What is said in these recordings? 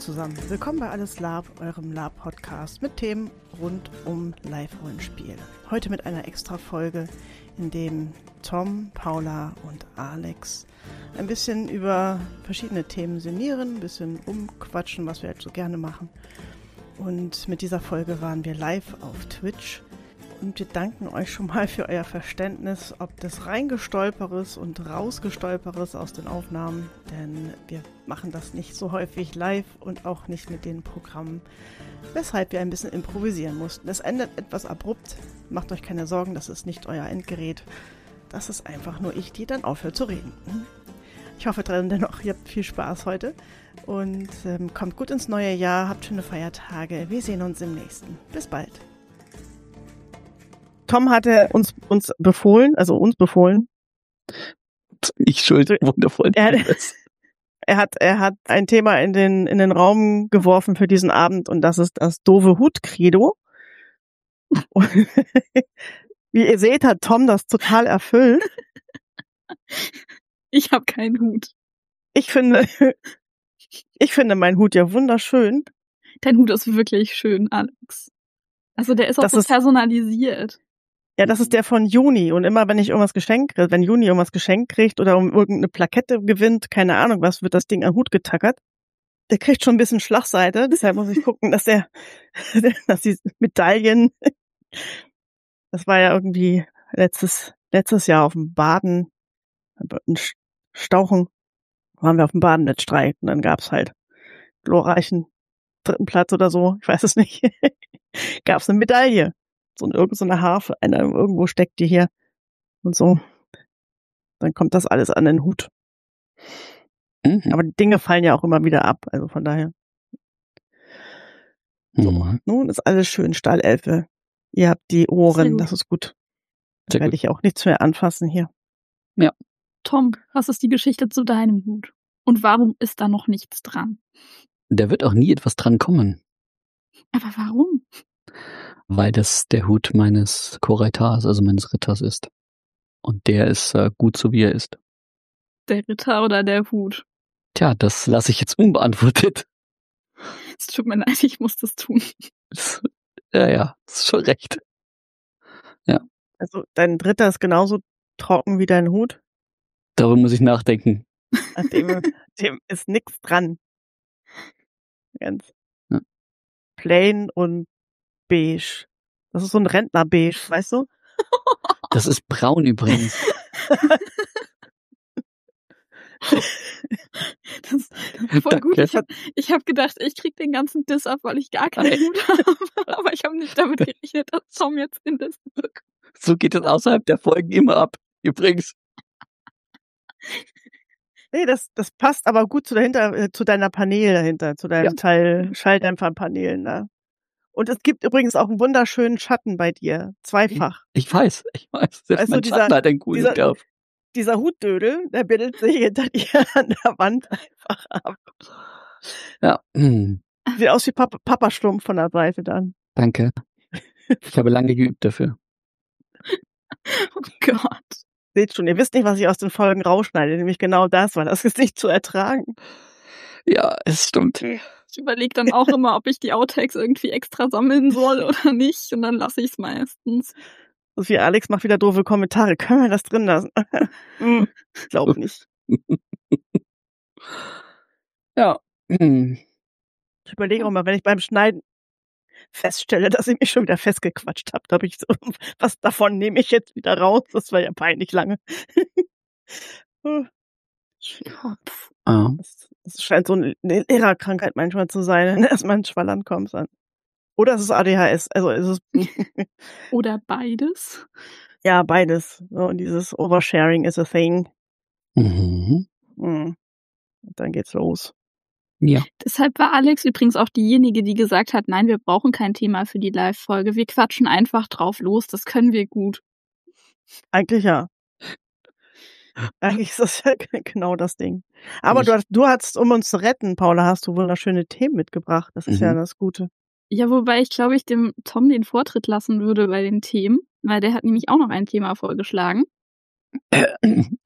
zusammen, willkommen bei Alles Lab, eurem Lab-Podcast mit Themen rund um Live-Rollenspiel. Heute mit einer Extra-Folge, in dem Tom, Paula und Alex ein bisschen über verschiedene Themen sinnieren, ein bisschen rumquatschen, was wir halt so gerne machen. Und mit dieser Folge waren wir live auf Twitch. Und wir danken euch schon mal für euer Verständnis, ob des Reingestolperes und Rausgestolperes aus den Aufnahmen, denn wir machen das nicht so häufig live und auch nicht mit den Programmen, weshalb wir ein bisschen improvisieren mussten. Es endet etwas abrupt, macht euch keine Sorgen, das ist nicht euer Endgerät, das ist einfach nur ich, die dann aufhört zu reden. Ich hoffe dennoch, ihr habt viel Spaß heute und kommt gut ins neue Jahr, habt schöne Feiertage, wir sehen uns im nächsten. Bis bald. Tom hatte uns befohlen. Ich schuld, wundervoll. Er hat ein Thema in den Raum geworfen für diesen Abend und das ist das doofe Hut-Credo. Wie ihr seht, hat Tom das total erfüllt. Ich habe keinen Hut. Ich finde meinen Hut ja wunderschön. Dein Hut ist wirklich schön, Alex. Also der ist auch so personalisiert. Ja, das ist der von Juni. Und immer, wenn Juni irgendwas geschenkt kriegt oder um irgendeine Plakette gewinnt, keine Ahnung was, wird das Ding an Hut getackert. Der kriegt schon ein bisschen Schlagseite. Deshalb muss ich gucken, dass die Medaillen, das war ja irgendwie letztes Jahr auf dem Baden, in Stauchen, waren wir auf dem Baden-Wettstreit und dann gab's halt glorreichen 3. Platz oder so, ich weiß es nicht, gab's eine Medaille. So eine Harfe, einer irgendwo steckt die hier und so. Dann kommt das alles an den Hut. Mhm. Aber die Dinge fallen ja auch immer wieder ab, also von daher. So, nun ist alles schön, Stahlelfe. Ihr habt die Ohren, das ist gut. Da werde ich auch nichts mehr anfassen hier. Ja. Tom, was ist die Geschichte zu deinem Hut? Und warum ist da noch nichts dran? Da wird auch nie etwas dran kommen. Aber warum? Weil das der Hut meines Koraitars, also meines Ritters ist. Und der ist gut so, wie er ist. Der Ritter oder der Hut? Tja, das lasse ich jetzt unbeantwortet. Es tut mir leid, ich muss das tun. Ja, ist schon recht. Ja. Also dein Ritter ist genauso trocken wie dein Hut? Darüber muss ich nachdenken. Dem ist nichts dran. Ganz plain und beige. Das ist so ein Rentnerbeige, weißt du? Das ist braun übrigens. Das voll gut. Ich hab gedacht, ich krieg den ganzen Diss ab, weil ich gar keinen Hut habe. Aber ich habe nicht damit gerechnet, dass Tom jetzt den Diss bekommt. So geht es außerhalb der Folgen immer ab, übrigens. Nee, das passt aber gut zu deiner Panel dahinter, zu deinem Teil Schalldämpferpanelen da. Und es gibt übrigens auch einen wunderschönen Schatten bei dir. Zweifach. Ich weiß. Selbst also mein Schatten hat einen coolen Nerv. Dieser Hutdödel, der bildet sich hinter dir an der Wand einfach ab. Ja. Sieht aus wie Papaschlumpf von der Seite dann. Danke. Ich habe lange geübt dafür. Oh Gott. Seht schon, ihr wisst nicht, was ich aus den Folgen rausschneide, nämlich genau das, weil das ist nicht zu ertragen. Ja, es stimmt. Ich überlege dann auch immer, ob ich die Outtakes irgendwie extra sammeln soll oder nicht. Und dann lasse ich es meistens. So wie Alex macht wieder doofe Kommentare. Können wir das drin lassen? Ich glaube nicht. Ja. Ich überlege auch mal, wenn ich beim Schneiden feststelle, dass ich mich schon wieder festgequatscht habe, da habe ich so, was davon nehme ich jetzt wieder raus? Das war ja peinlich lange. Das scheint so eine Lehrerkrankheit manchmal zu sein, wenn du erstmal ins Schwallern kommst. Oder es ist ADHS. Also ist es oder beides? Ja, beides. Und dieses Oversharing is a thing. Und dann geht's los. Ja. Deshalb war Alex übrigens auch diejenige, die gesagt hat, nein, wir brauchen kein Thema für die Live-Folge. Wir quatschen einfach drauf los, das können wir gut. Eigentlich ja. Eigentlich ist das ja genau das Ding. Aber du hast, um uns zu retten, Paula, hast du wunderschöne Themen mitgebracht. Das ist ja das Gute. Ja, wobei ich glaube, ich dem Tom den Vortritt lassen würde bei den Themen, weil der hat nämlich auch noch ein Thema vorgeschlagen.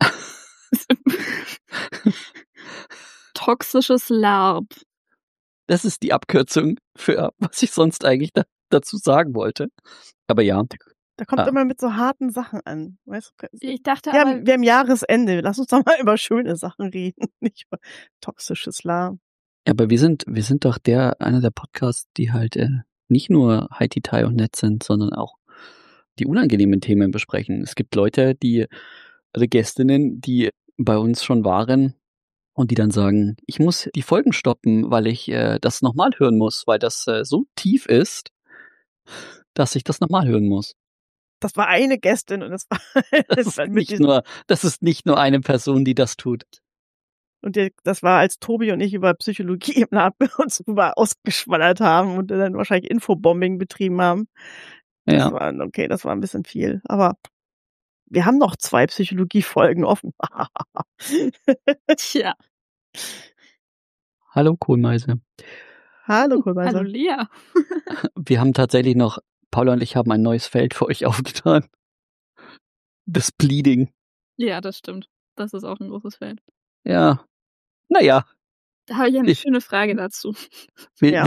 Toxisches LARP. Das ist die Abkürzung für was ich sonst eigentlich dazu sagen wollte. Aber ja. Da kommt immer mit so harten Sachen an. Weißt du? Ich dachte wir haben Jahresende. Lass uns doch mal über schöne Sachen reden, nicht über toxisches Islam. Ja, aber wir sind doch einer der Podcasts, die halt nicht nur Hi-Ti-Tai und nett sind, sondern auch die unangenehmen Themen besprechen. Es gibt Leute, also Gästinnen, die bei uns schon waren und die dann sagen, ich muss die Folgen stoppen, weil ich das nochmal hören muss, weil das so tief ist, dass ich das nochmal hören muss. Das war eine Gästin und das ist nicht nur eine Person, die das tut. Und das war, als Tobi und ich über Psychologie im Lab uns drüber ausgeschwallert haben und dann wahrscheinlich Infobombing betrieben haben. Ja. Das war ein bisschen viel. Aber wir haben noch 2 Psychologie-Folgen offen. Tja. Hallo Kohlmeise. Hallo Kohlmeise. Hallo Lea. Wir haben tatsächlich noch, Paula und ich haben ein neues Feld für euch aufgetan. Das Bleeding. Ja, das stimmt. Das ist auch ein großes Feld. Ja. Naja. Da habe ich eine schöne Frage dazu. Wir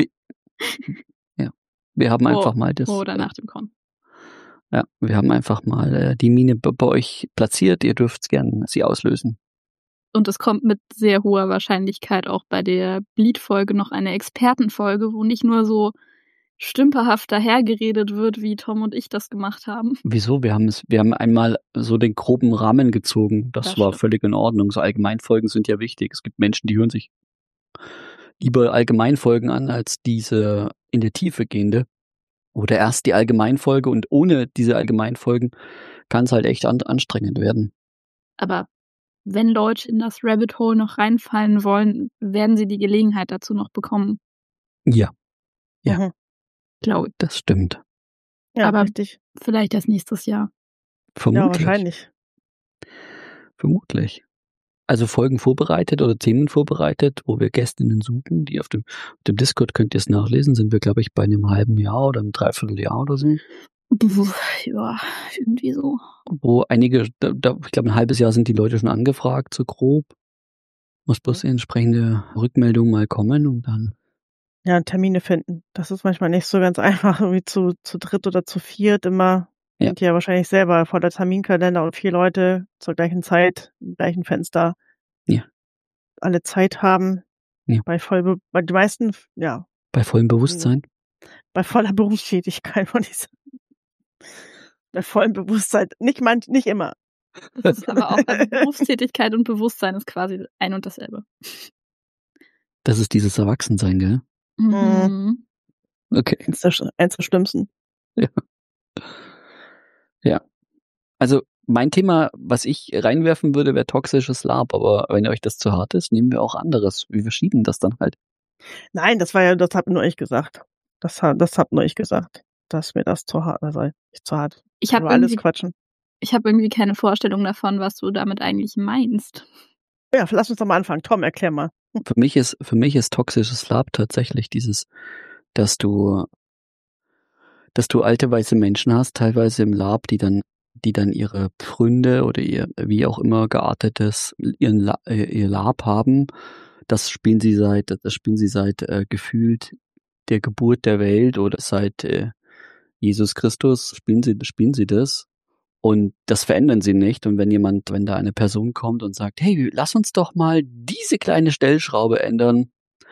haben einfach mal das. Oder nach dem Con. Ja, wir haben einfach mal die Mine bei euch platziert. Ihr dürft gerne sie auslösen. Und es kommt mit sehr hoher Wahrscheinlichkeit auch bei der Bleed-Folge noch eine Expertenfolge, wo nicht nur so stümperhaft dahergeredet wird, wie Tom und ich das gemacht haben. Wieso? Wir haben einmal so den groben Rahmen gezogen. Das war völlig in Ordnung. So Allgemeinfolgen sind ja wichtig. Es gibt Menschen, die hören sich lieber Allgemeinfolgen an, als diese in der Tiefe gehende. Oder erst die Allgemeinfolge und ohne diese Allgemeinfolgen kann es halt echt anstrengend werden. Aber wenn Leute in das Rabbit Hole noch reinfallen wollen, werden sie die Gelegenheit dazu noch bekommen. Ja. Ja. Glaube ich. Das stimmt. Ja, aber richtig. Vielleicht erst nächstes Jahr. Vermutlich. Ja, wahrscheinlich. Vermutlich. Also Folgen vorbereitet oder Themen vorbereitet, wo wir Gästinnen suchen, die auf dem Discord könnt ihr es nachlesen, sind wir, glaube ich, bei einem halben Jahr oder einem Dreivierteljahr oder so. Ja, irgendwie so. Wo einige, ich glaube ein halbes Jahr sind die Leute schon angefragt, so grob. Muss bloß die entsprechende Rückmeldung mal kommen und dann. Ja, Termine finden. Das ist manchmal nicht so ganz einfach, irgendwie zu dritt oder zu viert immer. Ja. Sind ja wahrscheinlich selber vor der Terminkalender und 4 Leute zur gleichen Zeit, im gleichen Fenster. Ja. Alle Zeit haben. Ja. Bei die meisten, ja. Bei vollem Bewusstsein? Bei voller Berufstätigkeit, von ich sagen. Bei vollem Bewusstsein. Nicht immer. Das ist aber auch, also Berufstätigkeit und Bewusstsein ist quasi ein und dasselbe. Das ist dieses Erwachsensein, gell? Mhm. Okay. Eins der Schlimmsten. Ja. Ja. Also mein Thema, was ich reinwerfen würde, wäre toxisches Lab, aber wenn euch das zu hart ist, nehmen wir auch anderes. Wir verschieben das dann halt. Nein, das hab nur ich gesagt. Das hab nur ich gesagt, dass mir das zu hart sei. Nicht zu hart. Ich habe alles quatschen. Ich habe irgendwie keine Vorstellung davon, was du damit eigentlich meinst. Ja, lass uns doch mal anfangen. Tom, erklär mal. Für mich ist toxisches Lab tatsächlich dieses, dass du alte weiße Menschen hast, teilweise im Lab, die dann ihre Pfründe oder ihr wie auch immer geartetes ihr Lab haben. Das spielen sie seit gefühlt der Geburt der Welt oder seit Jesus Christus spielen sie das. Und das verändern sie nicht. Und wenn da eine Person kommt und sagt, hey, lass uns doch mal diese kleine Stellschraube ändern.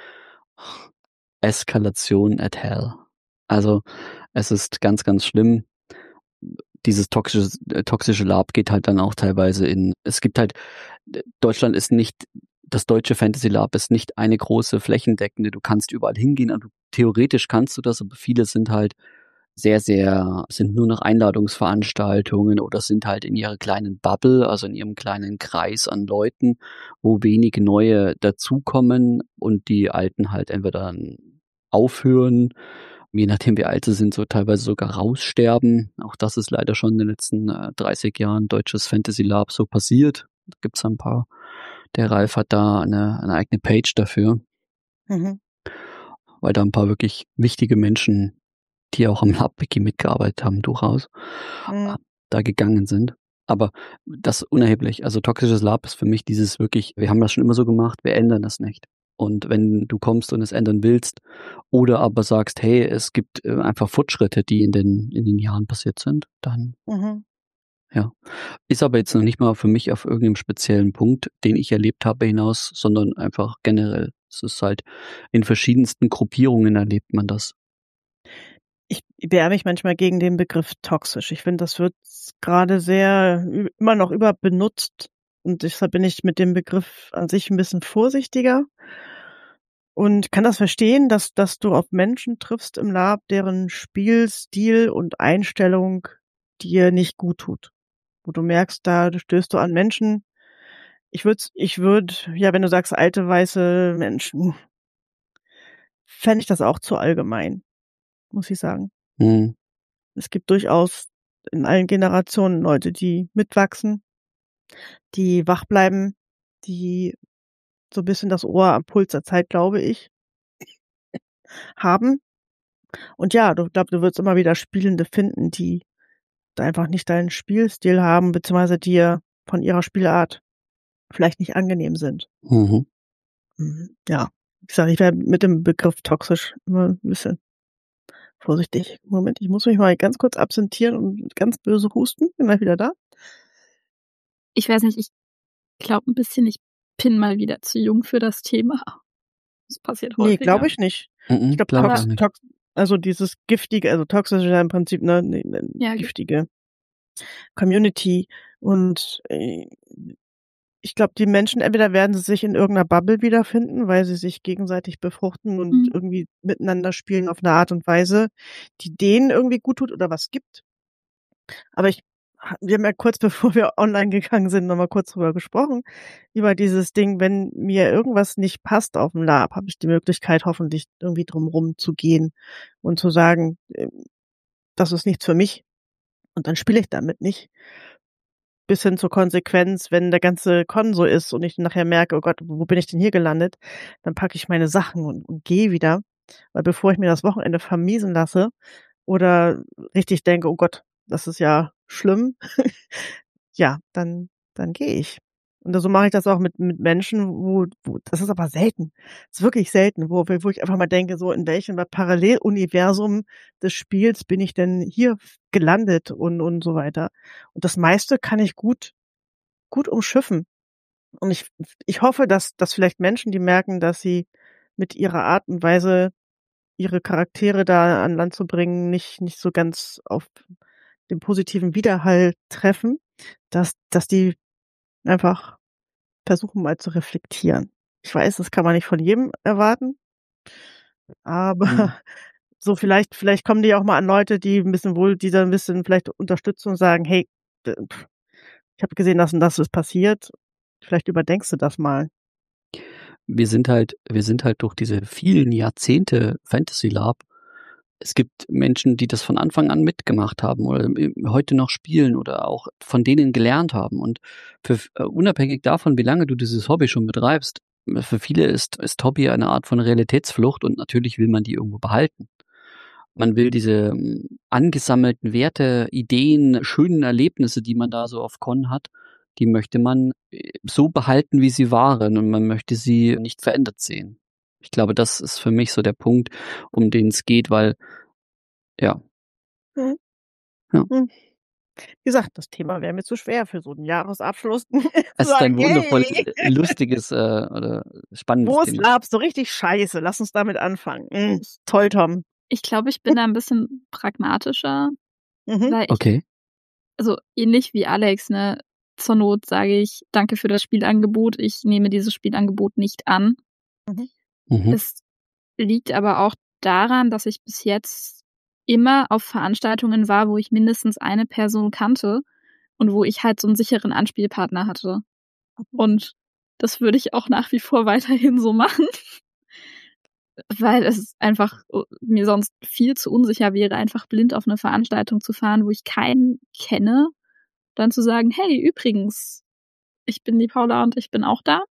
Eskalation at hell. Also es ist ganz, ganz schlimm. Dieses toxische Lab geht halt dann auch teilweise es gibt halt, Deutschland ist nicht, das deutsche Fantasy Lab ist nicht eine große flächendeckende, du kannst überall hingehen, also theoretisch kannst du das, aber viele sind halt sind nur noch Einladungsveranstaltungen oder sind halt in ihrer kleinen Bubble, also in ihrem kleinen Kreis an Leuten, wo wenige neue dazukommen und die Alten halt entweder dann aufhören, je nachdem wie alt sie sind, so teilweise sogar raussterben. Auch das ist leider schon in den letzten 30 Jahren deutsches Fantasy Lab so passiert. Da gibt's ein paar. Der Ralf hat da eine eigene Page dafür. Mhm. Weil da ein paar wirklich wichtige Menschen, die auch am Lab-Wiki mitgearbeitet haben, durchaus da gegangen sind. Aber das unerheblich. Also toxisches Lab ist für mich dieses wirklich, wir haben das schon immer so gemacht, wir ändern das nicht. Und wenn du kommst und es ändern willst oder aber sagst, hey, es gibt einfach Fortschritte, die in den Jahren passiert sind, dann ja. Ist aber jetzt noch nicht mal für mich auf irgendeinem speziellen Punkt, den ich erlebt habe, hinaus, sondern einfach generell. Es ist halt in verschiedensten Gruppierungen erlebt man das. Ich wehre mich manchmal gegen den Begriff toxisch. Ich finde, das wird gerade immer noch überbenutzt und deshalb bin ich mit dem Begriff an sich ein bisschen vorsichtiger und kann das verstehen, dass du auf Menschen triffst im Lab, deren Spielstil und Einstellung dir nicht gut tut. Wo du merkst, da stößt du an Menschen. Ich würde, ja, wenn du sagst alte weiße Menschen, fände ich das auch zu allgemein, muss ich sagen. Mhm. Es gibt durchaus in allen Generationen Leute, die mitwachsen, die wach bleiben, die so ein bisschen das Ohr am Puls der Zeit, glaube ich, haben. Und ja, du wirst immer wieder Spielende finden, die da einfach nicht deinen Spielstil haben, beziehungsweise dir von ihrer Spielart vielleicht nicht angenehm sind. Mhm. Ja, ich sage, ich wäre mit dem Begriff toxisch immer ein bisschen vorsichtig. Moment, ich muss mich mal ganz kurz absentieren und ganz böse husten. Bin gleich wieder da. Ich weiß nicht, ich glaube ein bisschen, ich bin mal wieder zu jung für das Thema. Das passiert häufiger. Nee, glaube ich nicht. Ich glaube, Glaub ich auch nicht. also dieses giftige, also toxisch ist ja im Prinzip eine Ja, giftige Community. Und ich glaube, die Menschen, entweder werden sie sich in irgendeiner Bubble wiederfinden, weil sie sich gegenseitig befruchten und irgendwie miteinander spielen auf eine Art und Weise, die denen irgendwie gut tut oder was gibt. Aber wir haben ja kurz bevor wir online gegangen sind, nochmal kurz drüber gesprochen, über dieses Ding, wenn mir irgendwas nicht passt auf dem Lab, habe ich die Möglichkeit, hoffentlich irgendwie drumrum zu gehen und zu sagen, das ist nichts für mich und dann spiele ich damit nicht. Bis hin zur Konsequenz, wenn der ganze Con so ist und ich nachher merke, oh Gott, wo bin ich denn hier gelandet, dann packe ich meine Sachen und gehe wieder. Weil bevor ich mir das Wochenende vermiesen lasse oder richtig denke, oh Gott, das ist ja schlimm, ja, dann gehe ich. Und so mache ich das auch mit Menschen, wo das ist aber selten. Das ist wirklich selten, wo ich einfach mal denke, so in welchem Paralleluniversum des Spiels bin ich denn hier gelandet und so weiter. Und das meiste kann ich gut umschiffen. Und ich hoffe, dass vielleicht Menschen, die merken, dass sie mit ihrer Art und Weise ihre Charaktere da an Land zu bringen, nicht so ganz auf den positiven Widerhall treffen, dass die einfach versuchen mal zu reflektieren. Ich weiß, das kann man nicht von jedem erwarten, aber so vielleicht kommen die auch mal an Leute, die ein bisschen vielleicht unterstützen und sagen, hey, ich habe gesehen, das und das ist passiert. Vielleicht überdenkst du das mal. Wir sind halt durch diese vielen Jahrzehnte Fantasy Lab. Es gibt Menschen, die das von Anfang an mitgemacht haben oder heute noch spielen oder auch von denen gelernt haben. Und unabhängig davon, wie lange du dieses Hobby schon betreibst, für viele ist Hobby eine Art von Realitätsflucht und natürlich will man die irgendwo behalten. Man will diese angesammelten Werte, Ideen, schönen Erlebnisse, die man da so auf Con hat, die möchte man so behalten, wie sie waren und man möchte sie nicht verändert sehen. Ich glaube, das ist für mich so der Punkt, um den es geht, weil, ja. Ja. Wie gesagt, das Thema wäre mir zu schwer für so einen Jahresabschluss. Es ist ein wundervoll lustiges oder spannendes Wo Thema. ist Lab so richtig scheiße? Lass uns damit anfangen. Toll, Tom. Ich glaube, ich bin da ein bisschen pragmatischer, weil Okay. Also ähnlich wie Alex, ne? Zur Not sage ich, danke für das Spielangebot, ich nehme dieses Spielangebot nicht an. Es liegt aber auch daran, dass ich bis jetzt immer auf Veranstaltungen war, wo ich mindestens eine Person kannte und wo ich halt so einen sicheren Anspielpartner hatte. Und das würde ich auch nach wie vor weiterhin so machen, weil es einfach mir sonst viel zu unsicher wäre, einfach blind auf eine Veranstaltung zu fahren, wo ich keinen kenne, dann zu sagen, hey, übrigens, ich bin die Paula und ich bin auch da.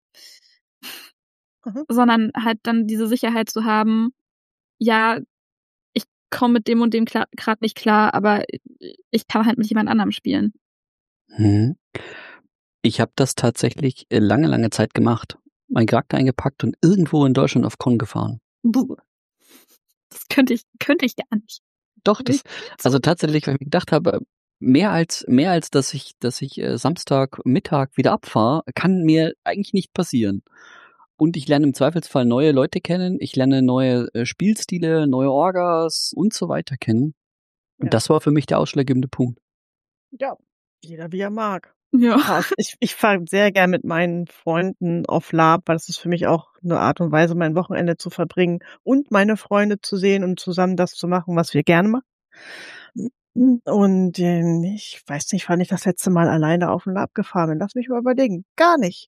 Sondern halt dann diese Sicherheit zu haben, ja, ich komme mit dem und dem gerade nicht klar, aber ich kann halt mit jemand anderem spielen. Ich habe das tatsächlich lange Zeit gemacht. meinen Charakter eingepackt und irgendwo in Deutschland auf Con gefahren. Das könnte ich gar nicht. Doch, also tatsächlich, weil ich mir gedacht habe, mehr als dass ich Samstag Mittag wieder abfahre, kann mir eigentlich nicht passieren. Und ich lerne im Zweifelsfall neue Leute kennen, ich lerne neue Spielstile, neue Orgas und so weiter kennen. Und Ja. das war für mich der ausschlaggebende Punkt. Ja, jeder wie er mag. Ja. Ich fahre sehr gern mit meinen Freunden auf Lab, weil das ist für mich auch eine Art und Weise, mein Wochenende zu verbringen und meine Freunde zu sehen und zusammen das zu machen, was wir gerne machen. Und ich weiß nicht, wann ich das letzte Mal alleine auf den Lab gefahren bin. Lass mich mal überlegen. Gar nicht.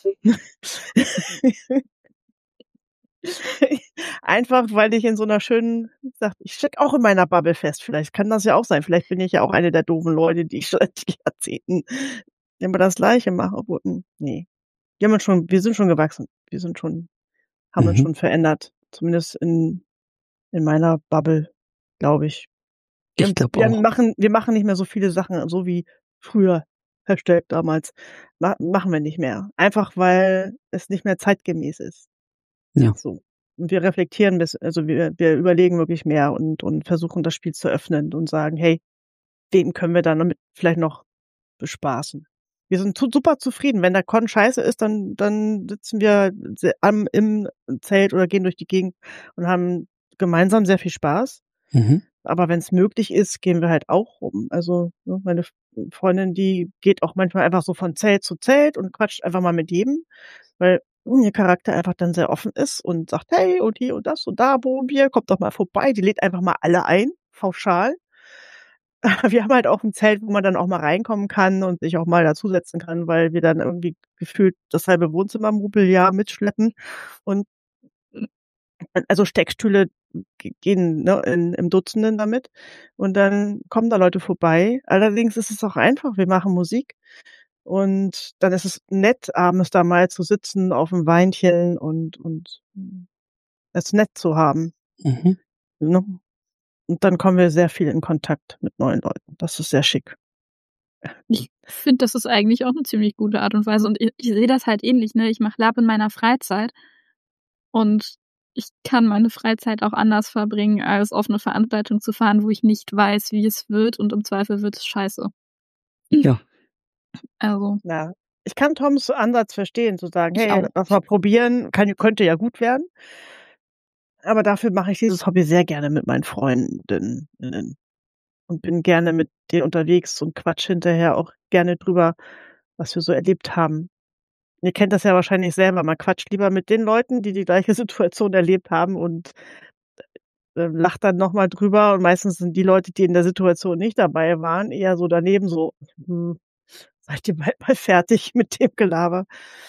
Einfach, weil ich in so einer schönen, ich stecke auch in meiner Bubble fest. Vielleicht kann das ja auch sein. Vielleicht bin ich ja auch eine der doofen Leute, die seit Jahrzehnten immer das Gleiche machen. Obwohl, nee. Wir sind schon gewachsen. Haben uns schon verändert. Zumindest in meiner Bubble, glaube ich. Ich glaube Wir auch. machen nicht mehr so viele Sachen, so wie früher, Hashtag damals. Machen wir nicht mehr. Einfach, weil es nicht mehr zeitgemäß ist. Ja. So. Und wir reflektieren wir überlegen wirklich mehr und versuchen das Spiel zu öffnen und sagen, hey, wem können wir dann damit vielleicht noch bespaßen? Wir sind super zufrieden. Wenn der Con scheiße ist, dann sitzen wir im Zelt oder gehen durch die Gegend und haben gemeinsam sehr viel Spaß. Mhm. Aber wenn es möglich ist, gehen wir halt auch rum. Also meine Freundin, die geht auch manchmal einfach so von Zelt zu Zelt und quatscht einfach mal mit jedem, weil ihr Charakter einfach dann sehr offen ist und sagt, hey, und hier und das und da wohnen wir, kommt doch mal vorbei. Die lädt einfach mal alle ein, pauschal. Wir haben halt auch ein Zelt, wo man dann auch mal reinkommen kann und sich auch mal dazusetzen kann, weil wir dann irgendwie gefühlt das halbe Wohnzimmermobiliar mitschleppen und also Steckstühle gehen im Dutzenden damit und dann kommen da Leute vorbei. Allerdings ist es auch einfach, wir machen Musik und dann ist es nett, abends da mal zu sitzen auf dem Weinchen und es nett zu haben. Mhm. Ne? Und dann kommen wir sehr viel in Kontakt mit neuen Leuten. Das ist sehr schick. Ich finde, das ist eigentlich auch eine ziemlich gute Art und Weise und ich sehe das halt ähnlich, ne? Ich mache Lab in meiner Freizeit und ich kann meine Freizeit auch anders verbringen, als auf eine Veranstaltung zu fahren, wo ich nicht weiß, wie es wird und im Zweifel wird es scheiße. Ja. Also. Ja. Ich kann Toms Ansatz verstehen, zu sagen, Ich hey, auch. lass mal probieren, könnte ja gut werden. Aber dafür mache ich dieses Hobby sehr gerne mit meinen Freundinnen und bin gerne mit denen unterwegs und quatsch hinterher auch gerne drüber, was wir so erlebt haben. Ihr kennt das ja wahrscheinlich selber. Man quatscht lieber mit den Leuten, die gleiche Situation erlebt haben und lacht dann nochmal drüber. Und meistens sind die Leute, die in der Situation nicht dabei waren, eher so daneben so, seid ihr bald mal fertig mit dem Gelaber?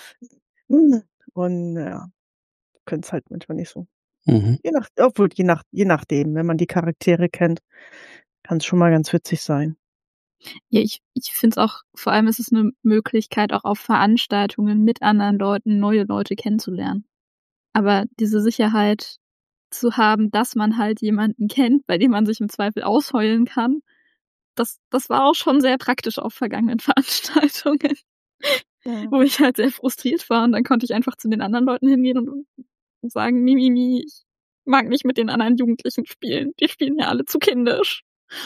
Und ja, können es halt manchmal nicht so. Mhm. Je nachdem, wenn man die Charaktere kennt, kann es schon mal ganz witzig sein. Ja, ich finde es auch, vor allem ist es eine Möglichkeit, auch auf Veranstaltungen mit anderen Leuten neue Leute kennenzulernen. Aber diese Sicherheit zu haben, dass man halt jemanden kennt, bei dem man sich im Zweifel ausheulen kann, das war auch schon sehr praktisch auf vergangenen Veranstaltungen, wo ich halt sehr frustriert war und dann konnte ich einfach zu den anderen Leuten hingehen und sagen, Mimimi, ich mag nicht mit den anderen Jugendlichen spielen. Die spielen ja alle zu kindisch.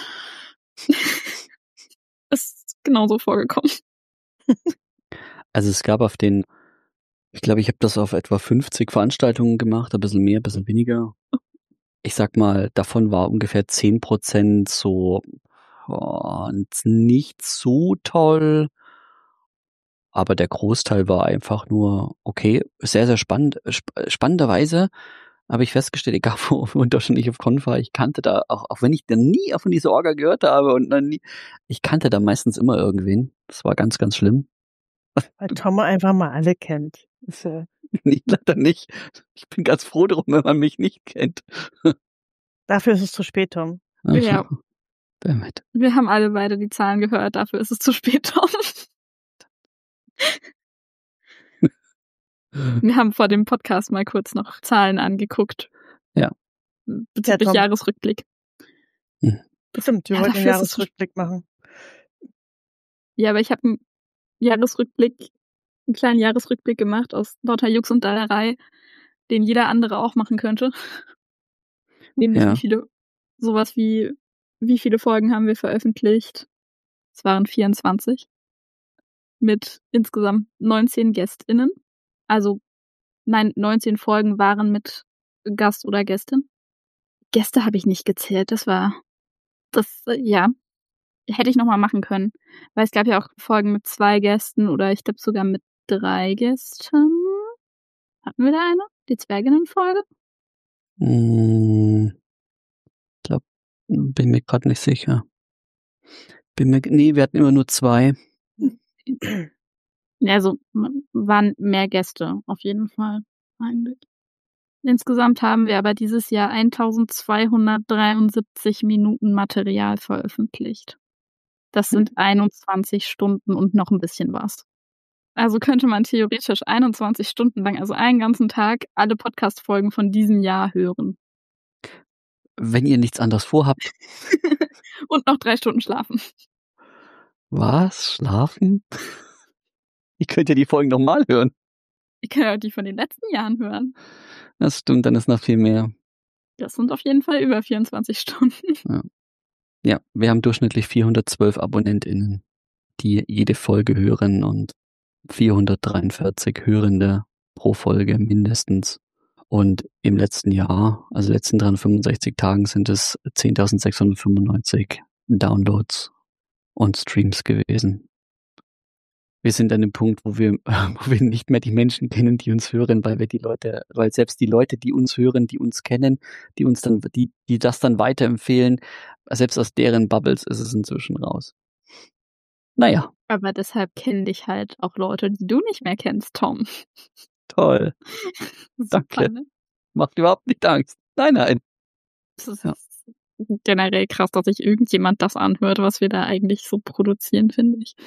Es ist genauso vorgekommen. Also es gab ich glaube, ich habe das auf etwa 50 Veranstaltungen gemacht, ein bisschen mehr, ein bisschen weniger. Ich sag mal, davon war ungefähr 10% so nicht so toll, aber der Großteil war einfach nur okay, sehr, sehr spannend. Spannenderweise habe ich festgestellt, egal wo in Deutschland ich auf Con war, ich kannte da, auch wenn ich da nie von dieser Orga gehört habe und dann nie, ich kannte da meistens immer irgendwen. Das war ganz, ganz schlimm. Weil Tom einfach mal alle kennt. Nee, leider nicht. Ich bin ganz froh darum, wenn man mich nicht kennt. Dafür ist es zu spät, Tom. Ja. Damit. Wir haben alle beide die Zahlen gehört, dafür ist es zu spät, Tom. Wir haben vor dem Podcast mal kurz noch Zahlen angeguckt. Ja. Bezüglich Jahresrückblick. Stimmt, wir wollten einen Jahresrückblick machen. Ja, aber ich habe einen Jahresrückblick einen kleinen Jahresrückblick gemacht aus lauter Jux und Dallerei, den jeder andere auch machen könnte. Nämlich wie viele Folgen haben wir veröffentlicht? Es waren 24. Mit insgesamt 19 GästInnen. Also, nein, 19 Folgen waren mit Gast oder Gästin. Gäste habe ich nicht gezählt. Hätte ich nochmal machen können. Weil es gab ja auch Folgen mit 2 Gästen oder ich glaube sogar mit 3 Gästen. Hatten wir da eine? Die Zwerginnen-Folge? Ich glaube, bin mir gerade nicht sicher. Wir hatten immer nur 2. Also waren mehr Gäste, auf jeden Fall. Eigentlich. Insgesamt haben wir aber dieses Jahr 1273 Minuten Material veröffentlicht. Das sind 21 Stunden und noch ein bisschen was. Also könnte man theoretisch 21 Stunden lang, also einen ganzen Tag, alle Podcast-Folgen von diesem Jahr hören. Wenn ihr nichts anderes vorhabt. Und noch 3 Stunden schlafen. Was? Schlafen? Ich könnte ja die Folgen nochmal hören. Ich kann ja die von den letzten Jahren hören. Das stimmt, dann ist noch viel mehr. Das sind auf jeden Fall über 24 Stunden. Ja, wir haben durchschnittlich 412 AbonnentInnen, die jede Folge hören und 443 Hörende pro Folge mindestens. Und im letzten Jahr, also letzten 365 Tagen, sind es 10.695 Downloads und Streams gewesen. Wir sind an dem Punkt, wo wir nicht mehr die Menschen kennen, die uns hören, weil selbst die Leute, die uns hören, die uns kennen, die das dann weiterempfehlen, selbst aus deren Bubbles ist es inzwischen raus. Naja. Aber deshalb kennen dich halt auch Leute, die du nicht mehr kennst, Tom. Toll. Danke. Ne? Macht überhaupt nicht Angst. Nein. Das ist generell krass, dass sich irgendjemand das anhört, was wir da eigentlich so produzieren, finde ich.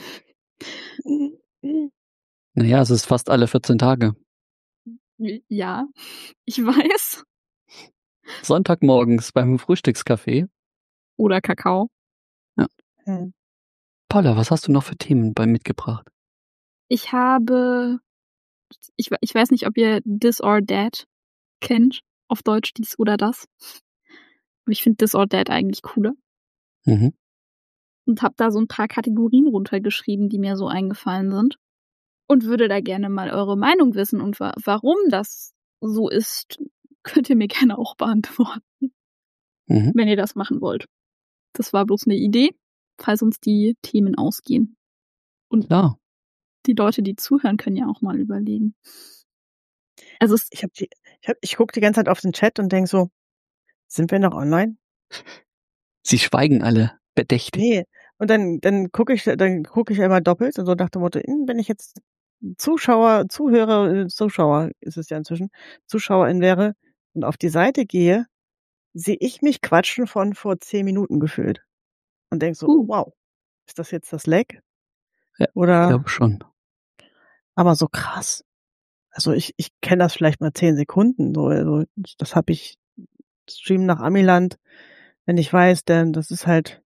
Naja, es ist fast alle 14 Tage. Ja, ich weiß. Sonntagmorgens beim Frühstückskaffee. Oder Kakao. Ja. Paula, was hast du noch für Themen mitgebracht? Ich weiß nicht, ob ihr This or That kennt. Auf Deutsch dies oder das. Aber ich finde This or That eigentlich cooler. Mhm. Und habe da so ein paar Kategorien runtergeschrieben, die mir so eingefallen sind. Und würde da gerne mal eure Meinung wissen. Und warum das so ist, könnt ihr mir gerne auch beantworten. Wenn ihr das machen wollt. Das war bloß eine Idee, falls uns die Themen ausgehen. Und klar. Die Leute, die zuhören, können ja auch mal überlegen. Also ich gucke die ganze Zeit auf den Chat und denke so, sind wir noch online? Sie schweigen alle bedächtig. Nee. Und dann gucke ich immer doppelt und so nach dem Motto, wenn ich jetzt Zuschauer ist es ja inzwischen, Zuschauerin wäre und auf die Seite gehe, sehe ich mich quatschen von vor 10 Minuten gefühlt. Und denke so, wow, ist das jetzt das Lag? Ja, oder? Ich glaube schon. Aber so krass. Also ich kenne das vielleicht mal 10 Sekunden. So, also das habe ich Stream nach Amiland, wenn ich weiß, denn das ist halt,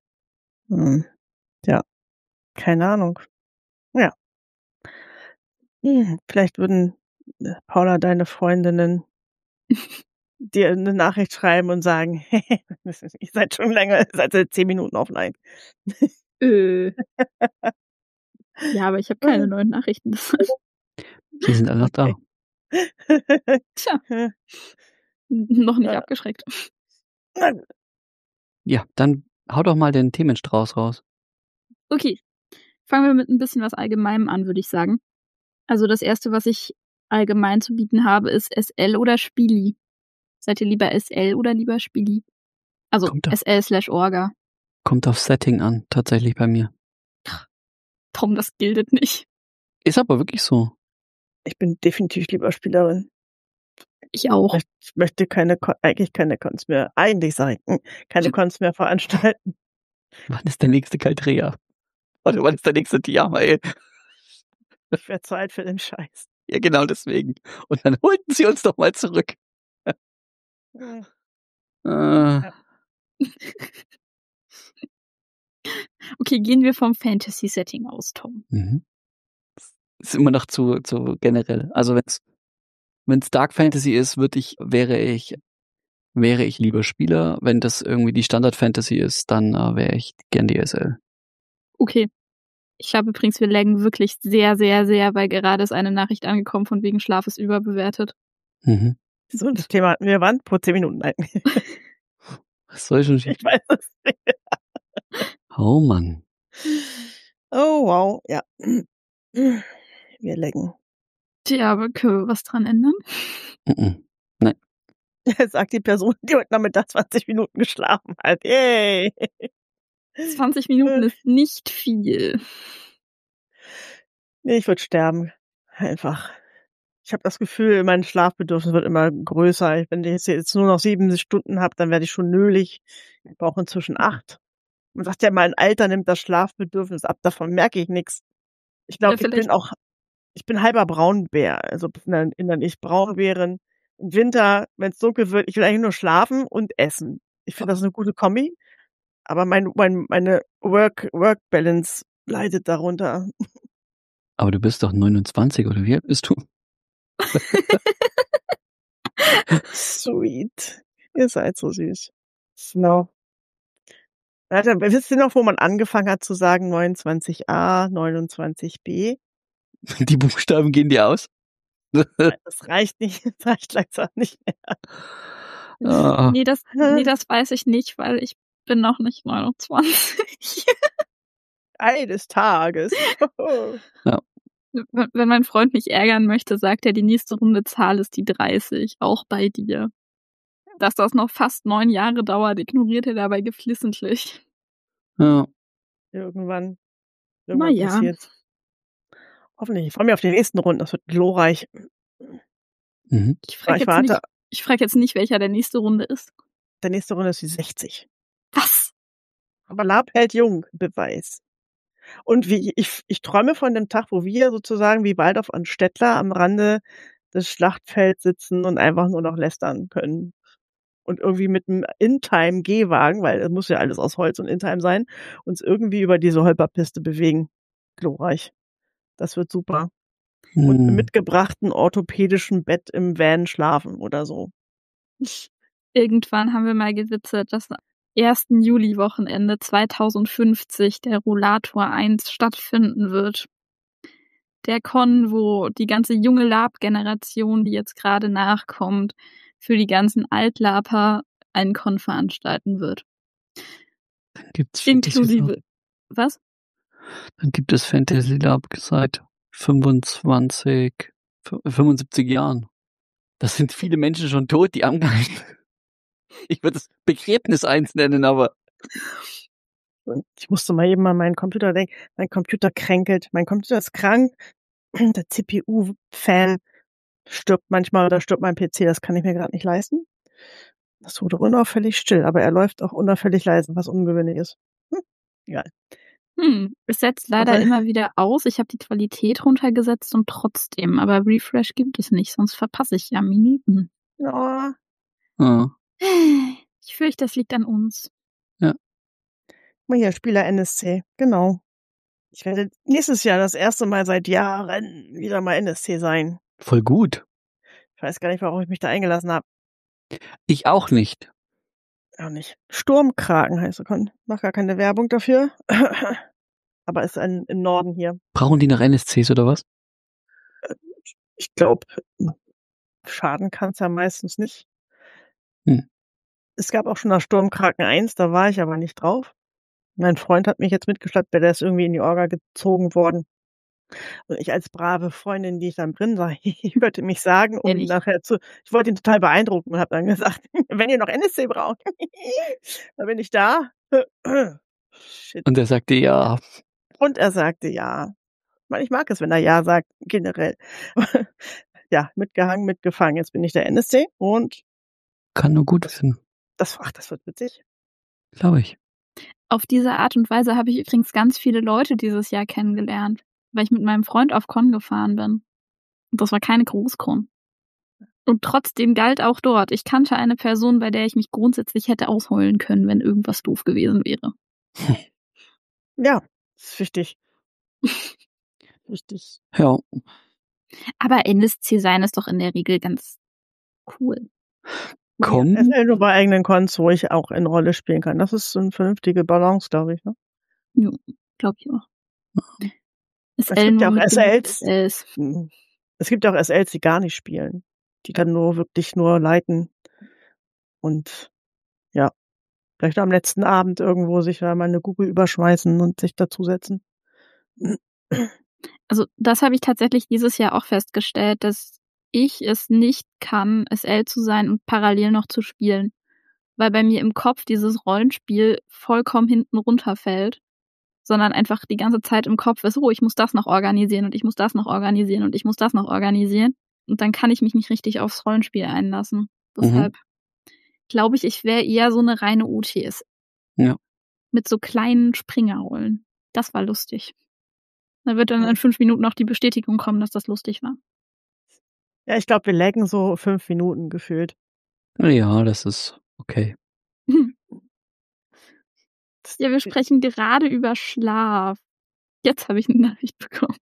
keine Ahnung. Ja. Vielleicht würden Paula, deine Freundinnen dir eine Nachricht schreiben und sagen, hey, ihr seid schon länger, seit 10 Minuten offline. Ja, aber ich habe keine neuen Nachrichten. Die sind alle noch da. Tja. Noch nicht abgeschreckt. Ja, dann hau doch mal den Themenstrauß raus. Okay. Fangen wir mit ein bisschen was Allgemeinem an, würde ich sagen. Also das erste, was ich allgemein zu bieten habe, ist SL oder Spieli. Seid ihr lieber SL oder lieber Spieli? Also SL/Orga. Kommt auf Setting an, tatsächlich bei mir. Tom, das gilt nicht. Ist aber wirklich so. Ich bin definitiv lieber Spielerin. Ich auch. Ich möchte keine Cons mehr, keine Cons mehr veranstalten. Wann ist der nächste Caltrea? Oder wann ist der nächste Tiama, ey? Ich werde zu alt für den Scheiß. Ja, genau deswegen. Und dann holten sie uns doch mal zurück. Ja. Okay, gehen wir vom Fantasy-Setting aus, Tom. ist immer noch zu generell. Also wenn's Dark Fantasy ist, wäre ich lieber Spieler. Wenn das irgendwie die Standard Fantasy ist, dann wäre ich gern DSL. Okay. Ich glaube übrigens, wir laggen wirklich sehr, sehr, sehr, weil gerade ist eine Nachricht angekommen von wegen Schlaf ist überbewertet. Mhm. So, das Thema hatten wir wann? Vor 10 Minuten. Nein. Was soll ich schon? Ich weiß es nicht. Oh Mann. Oh wow, ja. Wir laggen. Tja, aber können wir was dran ändern? Nein. Sagt die Person, die heute Nachmittag 20 Minuten geschlafen hat. Yay! 20 Minuten ist nicht viel. Nee, ich würde sterben. Einfach. Ich habe das Gefühl, mein Schlafbedürfnis wird immer größer. Wenn ich jetzt nur noch 7 Stunden habe, dann werde ich schon nölig. Ich brauche inzwischen 8. Man sagt ja mal, ein Alter nimmt das Schlafbedürfnis ab. Davon merke ich nichts. Ich glaube, ich bin halber Braunbär. Also wenn ich Braunbären. Im Winter, wenn es dunkel wird, ich will eigentlich nur schlafen und essen. Ich finde, das ist eine gute Kombi. Aber meine Work-Balance leidet darunter. Aber du bist doch 29, oder wie alt bist du? Sweet. Ihr seid so süß. No. Wisst ihr noch, wo man angefangen hat zu sagen 29a, 29b? Die Buchstaben gehen dir aus? Das reicht nicht, das reicht langsam nicht mehr. Ah. Nee, das weiß ich nicht, weil ich bin noch nicht 29. Eines Tages. Ja. Wenn mein Freund mich ärgern möchte, sagt er, die nächste runde Zahl ist die 30, auch bei dir. Dass das noch fast 9 Jahre dauert, ignoriert er dabei geflissentlich. Ja. Irgendwann Naja. passiert's. Hoffentlich. Ich freue mich auf die nächsten Runden. Das wird glorreich. Mhm. Ich frage jetzt nicht, welcher der nächste Runde ist. Der nächste Runde ist die 60. Was? Aber Lab hält jung, Beweis. Und ich träume von dem Tag, wo wir sozusagen wie Waldorf und Stettler am Rande des Schlachtfelds sitzen und einfach nur noch lästern können. Und irgendwie mit einem In-Time-Gehwagen, weil es muss ja alles aus Holz und In-Time sein, uns irgendwie über diese Holperpiste bewegen. Glorreich. Das wird super. Und im mitgebrachten orthopädischen Bett im Van schlafen oder so. Irgendwann haben wir mal gewitzelt, dass am 1. Juli-Wochenende 2050 der Rollator 1 stattfinden wird. Der Con, wo die ganze junge Lab-Generation, die jetzt gerade nachkommt, für die ganzen Altlaper einen Con veranstalten wird. Dann gibt's inklusive. Was? Dann gibt es Fantasy Lab seit 75 Jahren. Das sind viele Menschen schon tot, die haben gar nicht. Ich würde das Begräbnis 1 nennen, aber. Ich musste mal eben an meinen Computer denken. Mein Computer kränkelt. Mein Computer ist krank. Der CPU-Fan stirbt manchmal oder stirbt mein PC. Das kann ich mir gerade nicht leisten. Das wurde unauffällig still, aber er läuft auch unauffällig leise, was ungewöhnlich ist. Egal. Es setzt leider immer wieder aus. Ich habe die Qualität runtergesetzt und trotzdem. Aber Refresh gibt es nicht, sonst verpasse ich ja Minuten. Ja. Ja. Ich fürchte, das liegt an uns. Ja. Mal hier, Spieler NSC. Genau. Ich werde nächstes Jahr das erste Mal seit Jahren wieder mal NSC sein. Voll gut. Ich weiß gar nicht, warum ich mich da eingelassen habe. Ich auch nicht. Auch nicht. Sturmkraken heißt es. Mach gar keine Werbung dafür. Aber ist im Norden hier. Brauchen die noch NSCs oder was? Ich glaube, schaden kann es ja meistens nicht. Es gab auch schon das Sturmkraken 1, da war ich aber nicht drauf. Mein Freund hat mich jetzt mitgeschleppt, der ist irgendwie in die Orga gezogen worden. Und ich als brave Freundin, die ich dann drin sah, ich wollte mich sagen, um nachher ich wollte ihn total beeindrucken und habe dann gesagt, wenn ihr noch NSC braucht, dann bin ich da. Shit. Und er sagte ja. Und er sagte ja. Ich mag es, wenn er ja sagt, generell. Ja, mitgehangen, mitgefangen. Jetzt bin ich der NSC und kann nur gut werden. Das wird witzig. Glaube ich. Auf diese Art und Weise habe ich übrigens ganz viele Leute dieses Jahr kennengelernt, weil ich mit meinem Freund auf Con gefahren bin. Und das war keine Großcon. Und trotzdem galt auch dort, ich kannte eine Person, bei der ich mich grundsätzlich hätte ausheulen können, wenn irgendwas doof gewesen wäre. Ja, das ist wichtig. wichtig. Ja. Aber NSC sein ist doch in der Regel ganz cool. Komm. Es ist nur bei eigenen Cons, wo ich auch in Rolle spielen kann. Das ist so eine vernünftige Balance, glaube ich. Ne? Ja, glaube ich auch. Es gibt ja auch SLs. SLs. Es gibt ja auch SLs, die gar nicht spielen. Die dann wirklich nur leiten. Und ja, vielleicht am letzten Abend irgendwo sich da mal eine Google überschmeißen und sich dazusetzen. Also das habe ich tatsächlich dieses Jahr auch festgestellt, dass ich es nicht kann, SL zu sein und parallel noch zu spielen. Weil bei mir im Kopf dieses Rollenspiel vollkommen hinten runterfällt, sondern einfach die ganze Zeit im Kopf ist, oh, ich muss das noch organisieren und ich muss das noch organisieren und ich muss das noch organisieren. Und dann kann ich mich nicht richtig aufs Rollenspiel einlassen. Deshalb glaube ich wäre eher so eine reine OTS. Ja. Mit so kleinen Springerrollen. Das war lustig. Da wird dann in 5 Minuten noch die Bestätigung kommen, dass das lustig war. Ja, ich glaube, wir laggen so 5 Minuten gefühlt. Ja, das ist okay. Ja, wir sprechen gerade über Schlaf. Jetzt habe ich eine Nachricht bekommen.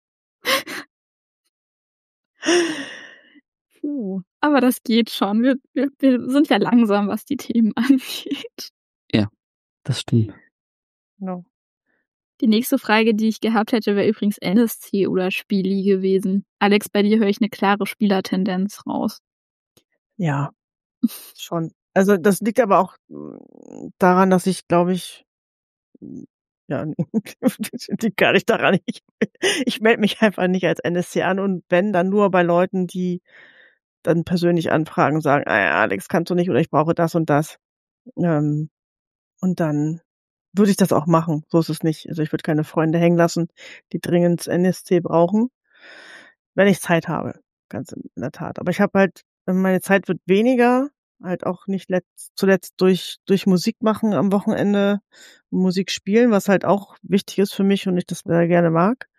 Aber das geht schon. Wir sind ja langsam, was die Themen angeht. Ja, das stimmt. No. Die nächste Frage, die ich gehabt hätte, wäre übrigens NSC oder Spieli gewesen. Alex, bei dir höre ich eine klare Spielertendenz raus. Ja, schon. Also das liegt aber auch daran, dass ich, glaube ich, ja, liegt gar nicht daran. Ich melde mich einfach nicht als NSC an und wenn, dann nur bei Leuten, die dann persönlich anfragen und sagen, Alex, kannst du nicht oder ich brauche das und das. Und dann würde ich das auch machen. So ist es nicht. Also ich würde keine Freunde hängen lassen, die dringend NSC brauchen, wenn ich Zeit habe. Ganz in der Tat. Aber ich habe halt, meine Zeit wird weniger, halt auch nicht zuletzt durch Musik machen am Wochenende, Musik spielen, was halt auch wichtig ist für mich und ich das sehr gerne mag.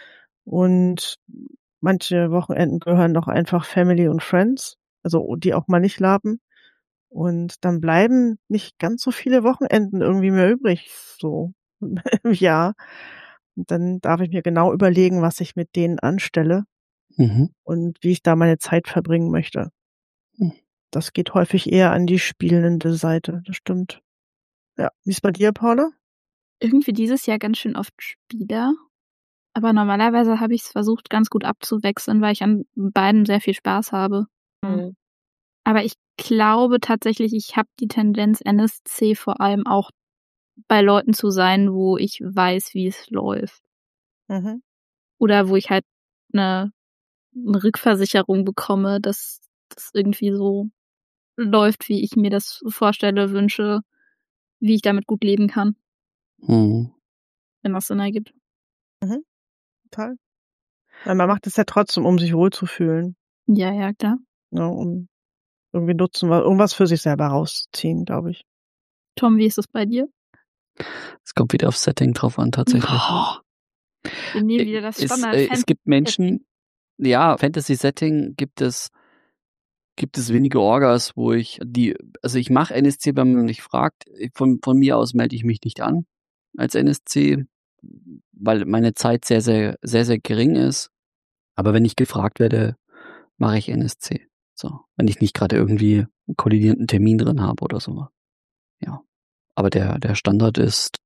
Und manche Wochenenden gehören doch einfach Family und Friends, also die auch mal nicht laben. Und dann bleiben nicht ganz so viele Wochenenden irgendwie mehr übrig, so im Jahr. Und dann darf ich mir genau überlegen, was ich mit denen anstelle und wie ich da meine Zeit verbringen möchte. Das geht häufig eher an die spielende Seite, das stimmt. Ja, wie ist bei dir, Paula? Irgendwie dieses Jahr ganz schön oft Spieler. Aber normalerweise habe ich es versucht, ganz gut abzuwechseln, weil ich an beiden sehr viel Spaß habe. Mhm. Aber ich glaube tatsächlich, ich habe die Tendenz, NSC vor allem auch bei Leuten zu sein, wo ich weiß, wie es läuft. Mhm. Oder wo ich halt eine Rückversicherung bekomme, dass das irgendwie so läuft, wie ich mir das vorstelle, wünsche, wie ich damit gut leben kann. Wenn das Sinn ergibt. Total. Weil man macht es ja trotzdem, um sich wohlzufühlen. Ja, klar. Ja, um irgendwie irgendwas für sich selber rausziehen, glaube ich. Tom, wie ist das bei dir? Es kommt wieder aufs Setting drauf an, tatsächlich. Oh. Wir nehmen wieder das Standard. Es gibt Menschen, ja, Fantasy-Setting gibt es wenige Orgas, wo ich ich mache NSC, wenn man mich fragt, von mir aus melde ich mich nicht an als NSC, weil meine Zeit sehr, sehr, sehr, sehr gering ist. Aber wenn ich gefragt werde, mache ich NSC. So, wenn ich nicht gerade irgendwie einen kollidierenden Termin drin habe oder so. Ja. Aber der Standard ist,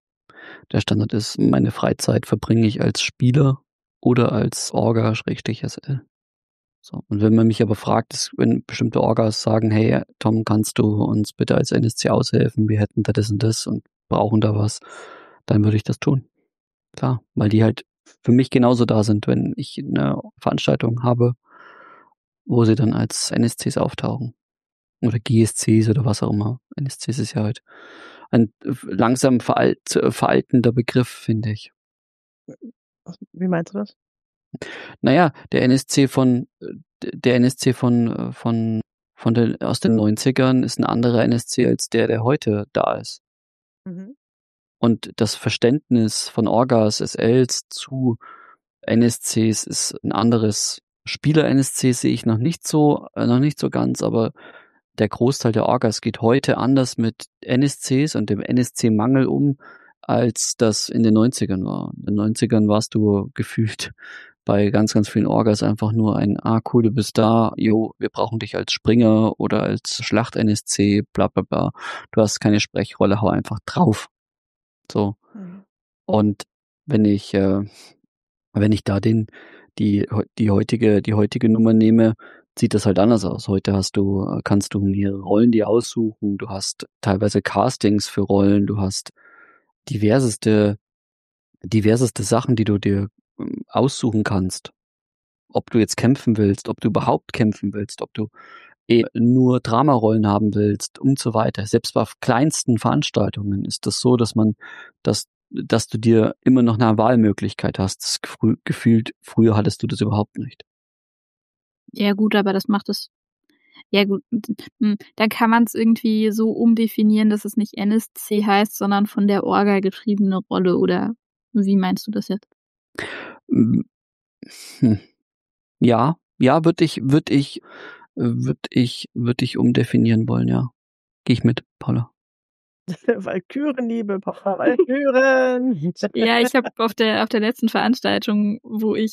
meine Freizeit verbringe ich als Spieler oder als Orga/SL. So. Und wenn man mich aber fragt, wenn bestimmte Orgas sagen, hey, Tom, kannst du uns bitte als NSC aushelfen? Wir hätten da das und das und brauchen da was, dann würde ich das tun. Klar, weil die halt für mich genauso da sind, wenn ich eine Veranstaltung habe, wo sie dann als NSCs auftauchen. Oder GSCs oder was auch immer. NSCs ist ja halt ein langsam veraltender Begriff, finde ich. Wie meinst du das? Naja, der NSC aus den 90ern ist ein anderer NSC als der heute da ist. Und das Verständnis von Orgas, SLs zu NSCs ist ein anderes. Spieler-NSC sehe ich noch nicht so ganz, aber der Großteil der Orgas geht heute anders mit NSCs und dem NSC-Mangel um, als das in den 90ern war. In den 90ern warst du gefühlt bei ganz, ganz vielen Orgas einfach nur ein, cool, du bist da, jo, wir brauchen dich als Springer oder als Schlacht-NSC, bla bla bla. Du hast keine Sprechrolle, hau einfach drauf. So. Und wenn ich da die heutige Nummer nehme, sieht das halt anders aus. Heute kannst du mehrere Rollen dir aussuchen, du hast teilweise Castings für Rollen, du hast diverseste Sachen, die du dir aussuchen kannst. Ob du jetzt kämpfen willst, ob du überhaupt kämpfen willst, ob du nur Dramarollen haben willst und so weiter. Selbst bei kleinsten Veranstaltungen ist das so, dass du dir immer noch eine Wahlmöglichkeit hast. Das gefühlt, früher hattest du das überhaupt nicht. Ja gut, aber das macht es. Ja gut, da kann man es irgendwie so umdefinieren, dass es nicht NSC heißt, sondern von der Orga getriebene Rolle, oder wie meinst du das jetzt? Ja, würde ich umdefinieren wollen, ja. Gehe ich mit, Paula. Walkürenliebe, Papa, Walküren. Ja, ich habe auf der letzten Veranstaltung, wo ich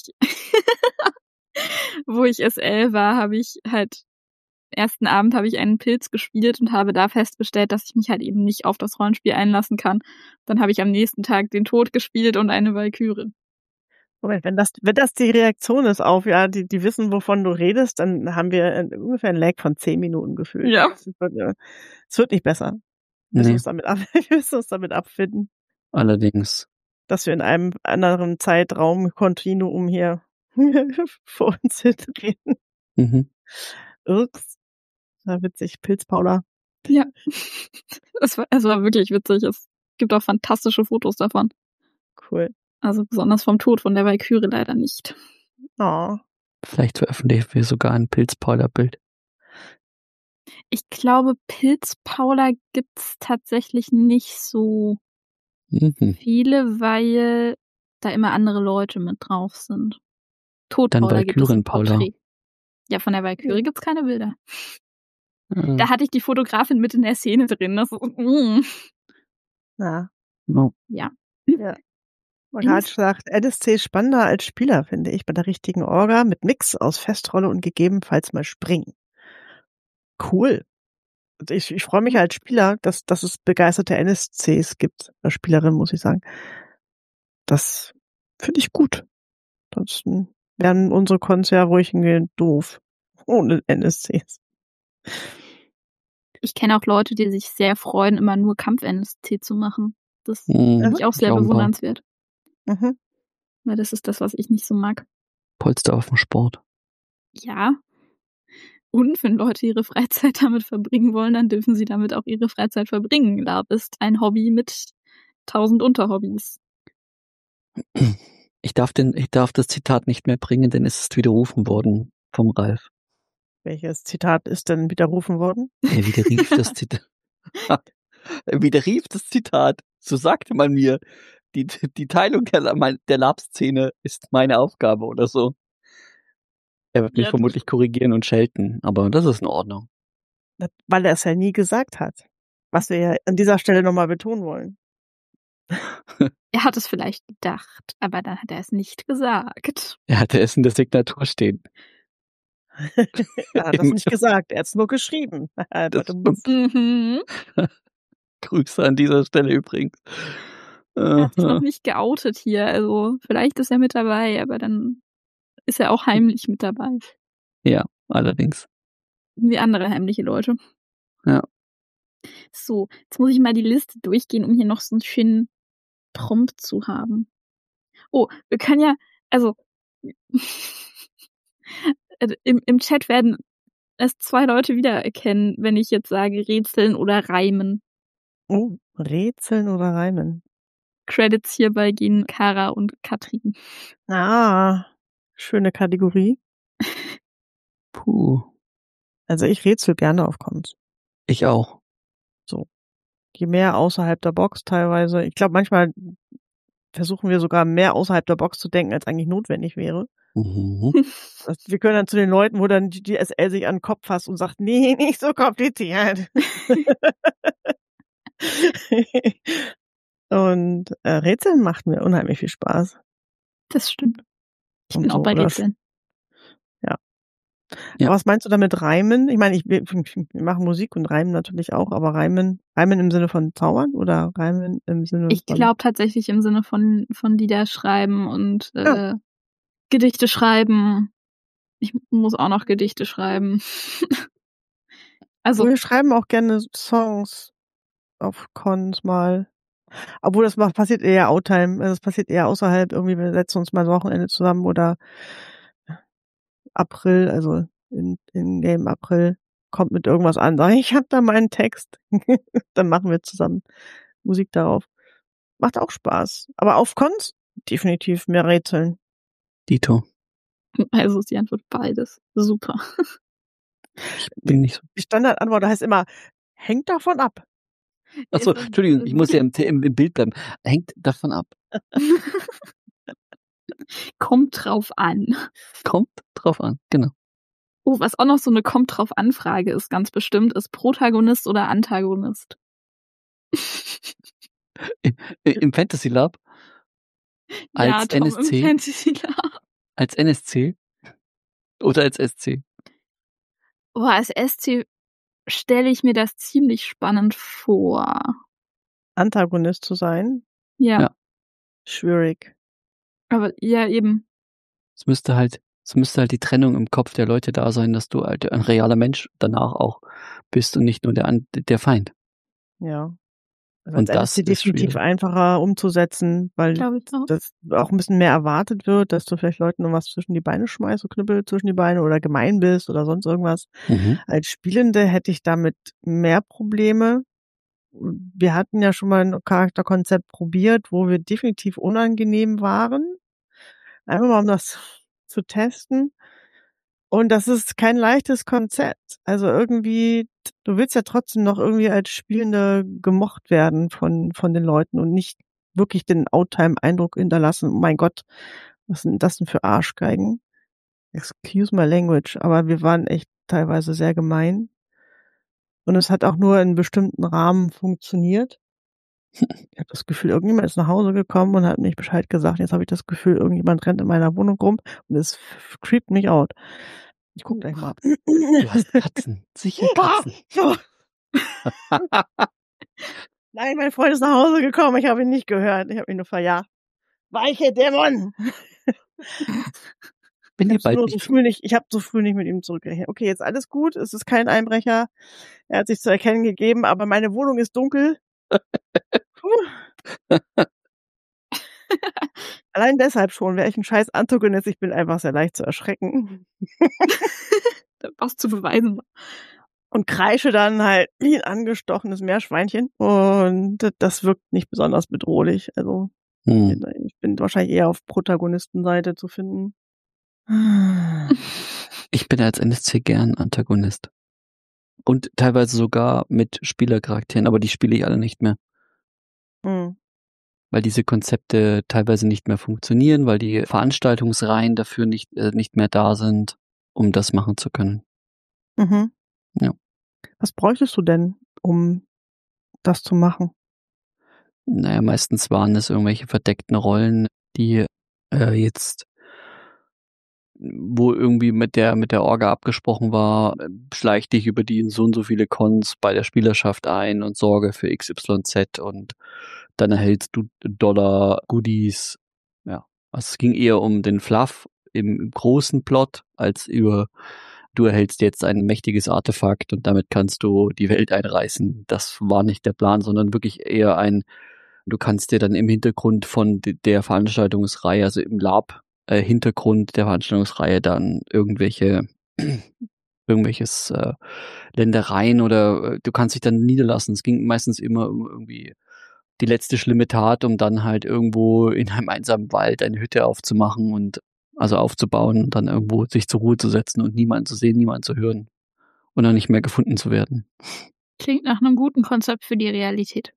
SL war, habe ich halt ersten Abend habe ich einen Pilz gespielt und habe da festgestellt, dass ich mich halt eben nicht auf das Rollenspiel einlassen kann. Dann habe ich am nächsten Tag den Tod gespielt und eine Walküre. Moment, wenn das die Reaktion ist auf, ja, die wissen, wovon du redest, dann haben wir ungefähr ein Lag von 10 Minuten gefühlt. Ja. Es wird nicht besser. Wir müssen uns damit abfinden. Allerdings. Dass wir in einem anderen Zeitraum-Kontinuum hier vor uns hinreden. Mhm. Ups. Na, witzig. Pilz, Paula. Ja. Es war wirklich witzig. Es gibt auch fantastische Fotos davon. Cool. Also besonders vom Tod von der Walküre leider nicht. Oh. Vielleicht veröffentlichen wir sogar ein Pilz-Paula-Bild. Ich glaube, Pilz-Paula gibt's tatsächlich nicht so viele, weil da immer andere Leute mit drauf sind. Tod-Paula gibt es ein Porträt. Ja, von der Walküre gibt's keine Bilder. Da hatte ich die Fotografin mit in der Szene drin. Das Ja. No. Ja. Raj sagt, NSC spannender als Spieler, finde ich, bei der richtigen Orga mit Mix aus Festrolle und gegebenenfalls mal Springen. Cool. Ich freue mich als Spieler, dass es begeisterte NSCs gibt. Als Spielerin, muss ich sagen. Das finde ich gut. Ansonsten wären unsere Cons ja ruhig doof. Ohne NSCs. Ich kenne auch Leute, die sich sehr freuen, immer nur Kampf-NSC zu machen. Das finde ich auch sehr bewundernswert. Mhm. Weil das ist das, was ich nicht so mag. Polster auf dem Sport. Ja. Und wenn Leute ihre Freizeit damit verbringen wollen, dann dürfen sie damit auch ihre Freizeit verbringen. Lab ist ein Hobby mit 1000 Unterhobbys. Ich darf das Zitat nicht mehr bringen, denn es ist widerrufen worden vom Ralf. Welches Zitat ist denn widerrufen worden? Er widerrief das Zitat. Er widerrief das Zitat. So sagte man mir, die Teilung der Lab-Szene ist meine Aufgabe oder so. Er wird mich vermutlich korrigieren und schelten, aber das ist in Ordnung. Weil er es ja nie gesagt hat. Was wir ja an dieser Stelle nochmal betonen wollen. Er hat es vielleicht gedacht, aber dann hat er es nicht gesagt. Er hatte es in der Signatur stehen. Er hat das nicht gesagt, er hat es nur geschrieben. Grüße an dieser Stelle übrigens. Er hat sich noch nicht geoutet hier, also vielleicht ist er mit dabei, aber dann ist er auch heimlich mit dabei. Ja, allerdings. Wie andere heimliche Leute. Ja. So, jetzt muss ich mal die Liste durchgehen, um hier noch so einen schönen Prompt zu haben. Oh, wir können ja, also im Chat werden es 2 Leute wiedererkennen, wenn ich jetzt sage Rätseln oder Reimen. Oh, Rätseln oder Reimen. Credits hierbei gehen Kara und Katrin. Ah, schöne Kategorie. Puh. Also ich rätsel gerne auf Cons. Ich auch. So. Je mehr außerhalb der Box teilweise. Ich glaube, manchmal versuchen wir sogar mehr außerhalb der Box zu denken, als eigentlich notwendig wäre. Mhm. Wir können dann zu den Leuten, wo dann die SL sich an den Kopf fasst und sagt, nee, nicht so kompliziert. Und Rätseln macht mir unheimlich viel Spaß. Das stimmt. Ich bin auch bei Rätseln. Ja. Aber was meinst du damit Reimen? Ich meine, wir machen Musik und reimen natürlich auch, aber Reimen im Sinne von Zaubern oder Reimen im Sinne von... Ich glaube tatsächlich im Sinne von Lieder schreiben und Gedichte schreiben. Ich muss auch noch Gedichte schreiben. Also wir schreiben auch gerne Songs auf Cons mal. Obwohl das passiert eher Outtime, also das passiert eher außerhalb, irgendwie wir setzen uns mal ein Wochenende zusammen oder April, also in Game April kommt mit irgendwas an. Sag ich habe da meinen Text. Dann machen wir zusammen Musik darauf. Macht auch Spaß. Aber auf Cons definitiv mehr Rätseln. Dito. Also ist die Antwort beides. Super. Ich bin nicht so. Die Standardantwort heißt immer, hängt davon ab. Achso, Entschuldigung, ich muss ja im Bild bleiben. Hängt davon ab. Kommt drauf an. Kommt drauf an, genau. Oh, was auch noch so eine Kommt drauf an Frage ist, ganz bestimmt, ist Protagonist oder Antagonist? Im Fantasy Lab? Als ja, Tom, NSC? im Fantasy Lab. Als NSC? Oder als SC? Oh, als SC stelle ich mir das ziemlich spannend vor. Antagonist zu sein? Ja. Schwierig. Aber ja, eben. Es müsste halt die Trennung im Kopf der Leute da sein, dass du halt ein realer Mensch danach auch bist und nicht nur der Feind. Ja. Also und das ist definitiv schwierig. Einfacher umzusetzen, weil das auch ein bisschen mehr erwartet wird, dass du vielleicht Leuten noch was zwischen die Beine schmeißt, so Knüppel zwischen die Beine oder gemein bist oder sonst irgendwas. Mhm. Als Spielende hätte ich damit mehr Probleme. Wir hatten ja schon mal ein Charakterkonzept probiert, wo wir definitiv unangenehm waren. Einfach mal, um das zu testen. Und das ist kein leichtes Konzept. Also irgendwie, du willst ja trotzdem noch irgendwie als Spielende gemocht werden von den Leuten und nicht wirklich den Outtime-Eindruck hinterlassen. Oh mein Gott, was sind das denn für Arschgeigen? Excuse my language, aber wir waren echt teilweise sehr gemein. Und es hat auch nur in bestimmten Rahmen funktioniert. Ich habe das Gefühl, irgendjemand ist nach Hause gekommen und hat nicht Bescheid gesagt. Jetzt habe ich das Gefühl, irgendjemand rennt in meiner Wohnung rum und es creept mich out. Ich guck gleich mal. Du hast Katzen. Sicher Katzen. Nein, mein Freund ist nach Hause gekommen. Ich habe ihn nicht gehört. Ich habe ihn nur verjagt. Weiche Dämon! Bin dir bald ich habe so früh nicht mit ihm zurückgerechnet. Okay, jetzt alles gut. Es ist kein Einbrecher. Er hat sich zu erkennen gegeben, aber meine Wohnung ist dunkel. Allein deshalb schon, wäre ich ein scheiß Antagonist, ich bin einfach sehr leicht zu erschrecken. Was zu beweisen. Und kreische dann halt wie ein angestochenes Meerschweinchen. Und das wirkt nicht besonders bedrohlich. Also ich bin wahrscheinlich eher auf Protagonistenseite zu finden. Ich bin als NSC gern Antagonist. Und teilweise sogar mit Spielercharakteren, aber die spiele ich alle nicht mehr. Weil diese Konzepte teilweise nicht mehr funktionieren, weil die Veranstaltungsreihen dafür nicht mehr da sind, um das machen zu können. Mhm. Ja. Was bräuchtest du denn, um das zu machen? Naja, meistens waren es irgendwelche verdeckten Rollen, die jetzt, wo irgendwie mit der Orga abgesprochen war, schleich dich über die so und so viele Cons bei der Spielerschaft ein und sorge für XYZ und dann erhältst du Dollar, Goodies. Ja, also es ging eher um den Fluff im großen Plot, als über du erhältst jetzt ein mächtiges Artefakt und damit kannst du die Welt einreißen. Das war nicht der Plan, sondern wirklich eher du kannst dir dann im Hintergrund von der Veranstaltungsreihe, also im Lab, Hintergrund der Veranstaltungsreihe dann irgendwelches Ländereien oder du kannst dich dann niederlassen. Es ging meistens immer um irgendwie die letzte schlimme Tat, um dann halt irgendwo in einem einsamen Wald eine Hütte aufzumachen und also aufzubauen und dann irgendwo sich zur Ruhe zu setzen und niemanden zu sehen, niemanden zu hören und dann nicht mehr gefunden zu werden. Klingt nach einem guten Konzept für die Realität.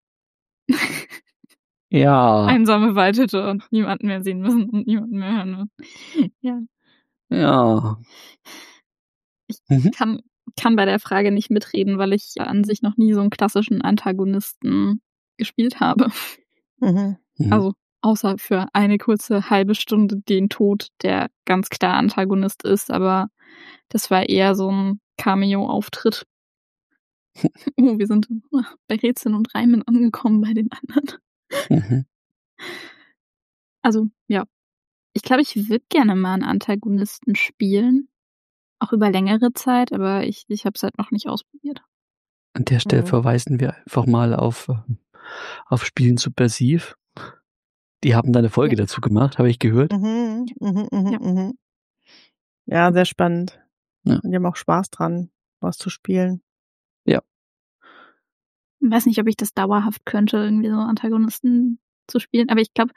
Ja. Einsame Waldhütte und niemanden mehr sehen müssen und niemanden mehr hören müssen. Ja. Ja. Ich kann bei der Frage nicht mitreden, weil ich an sich noch nie so einen klassischen Antagonisten gespielt habe. Mhm. Also Außer für eine kurze halbe Stunde den Tod, der ganz klar Antagonist ist, aber das war eher so ein Cameo-Auftritt. Oh, wir sind bei Rätseln und Reimen angekommen bei den anderen. Mhm. Also, ja. Ich glaube, ich würde gerne mal einen Antagonisten spielen. Auch über längere Zeit, aber ich habe es halt noch nicht ausprobiert. An der Stelle verweisen wir einfach mal auf Spielen Subversiv. Die haben da eine Folge dazu gemacht, habe ich gehört. Ja, sehr spannend. Ja. Und die haben auch Spaß dran, was zu spielen. Ja. Ich weiß nicht, ob ich das dauerhaft könnte, irgendwie so Antagonisten zu spielen, aber ich glaube,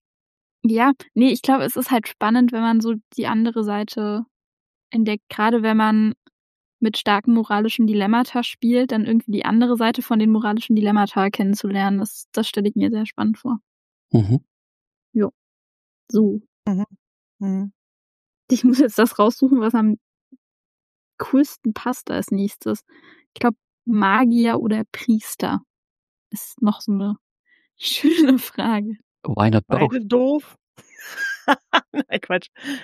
es ist halt spannend, wenn man so die andere Seite entdeckt, gerade wenn man mit starken moralischen Dilemmata spielt, dann irgendwie die andere Seite von den moralischen Dilemmata kennenzulernen. Das stelle ich mir sehr spannend vor. Mhm. Jo. So. Mhm. Ich muss jetzt das raussuchen, was am coolsten passt als nächstes. Ich glaube, Magier oder Priester ist noch so eine schöne Frage. Why not both? Beide doof. Nein, Quatsch.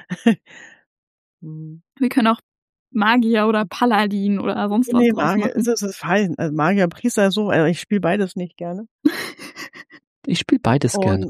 Wir können auch Magier oder Paladin oder sonst was draus Magier, machen. es ist fein. Also Magier, Priester, so, also ich spiele beides nicht gerne. Ich spiele beides gerne.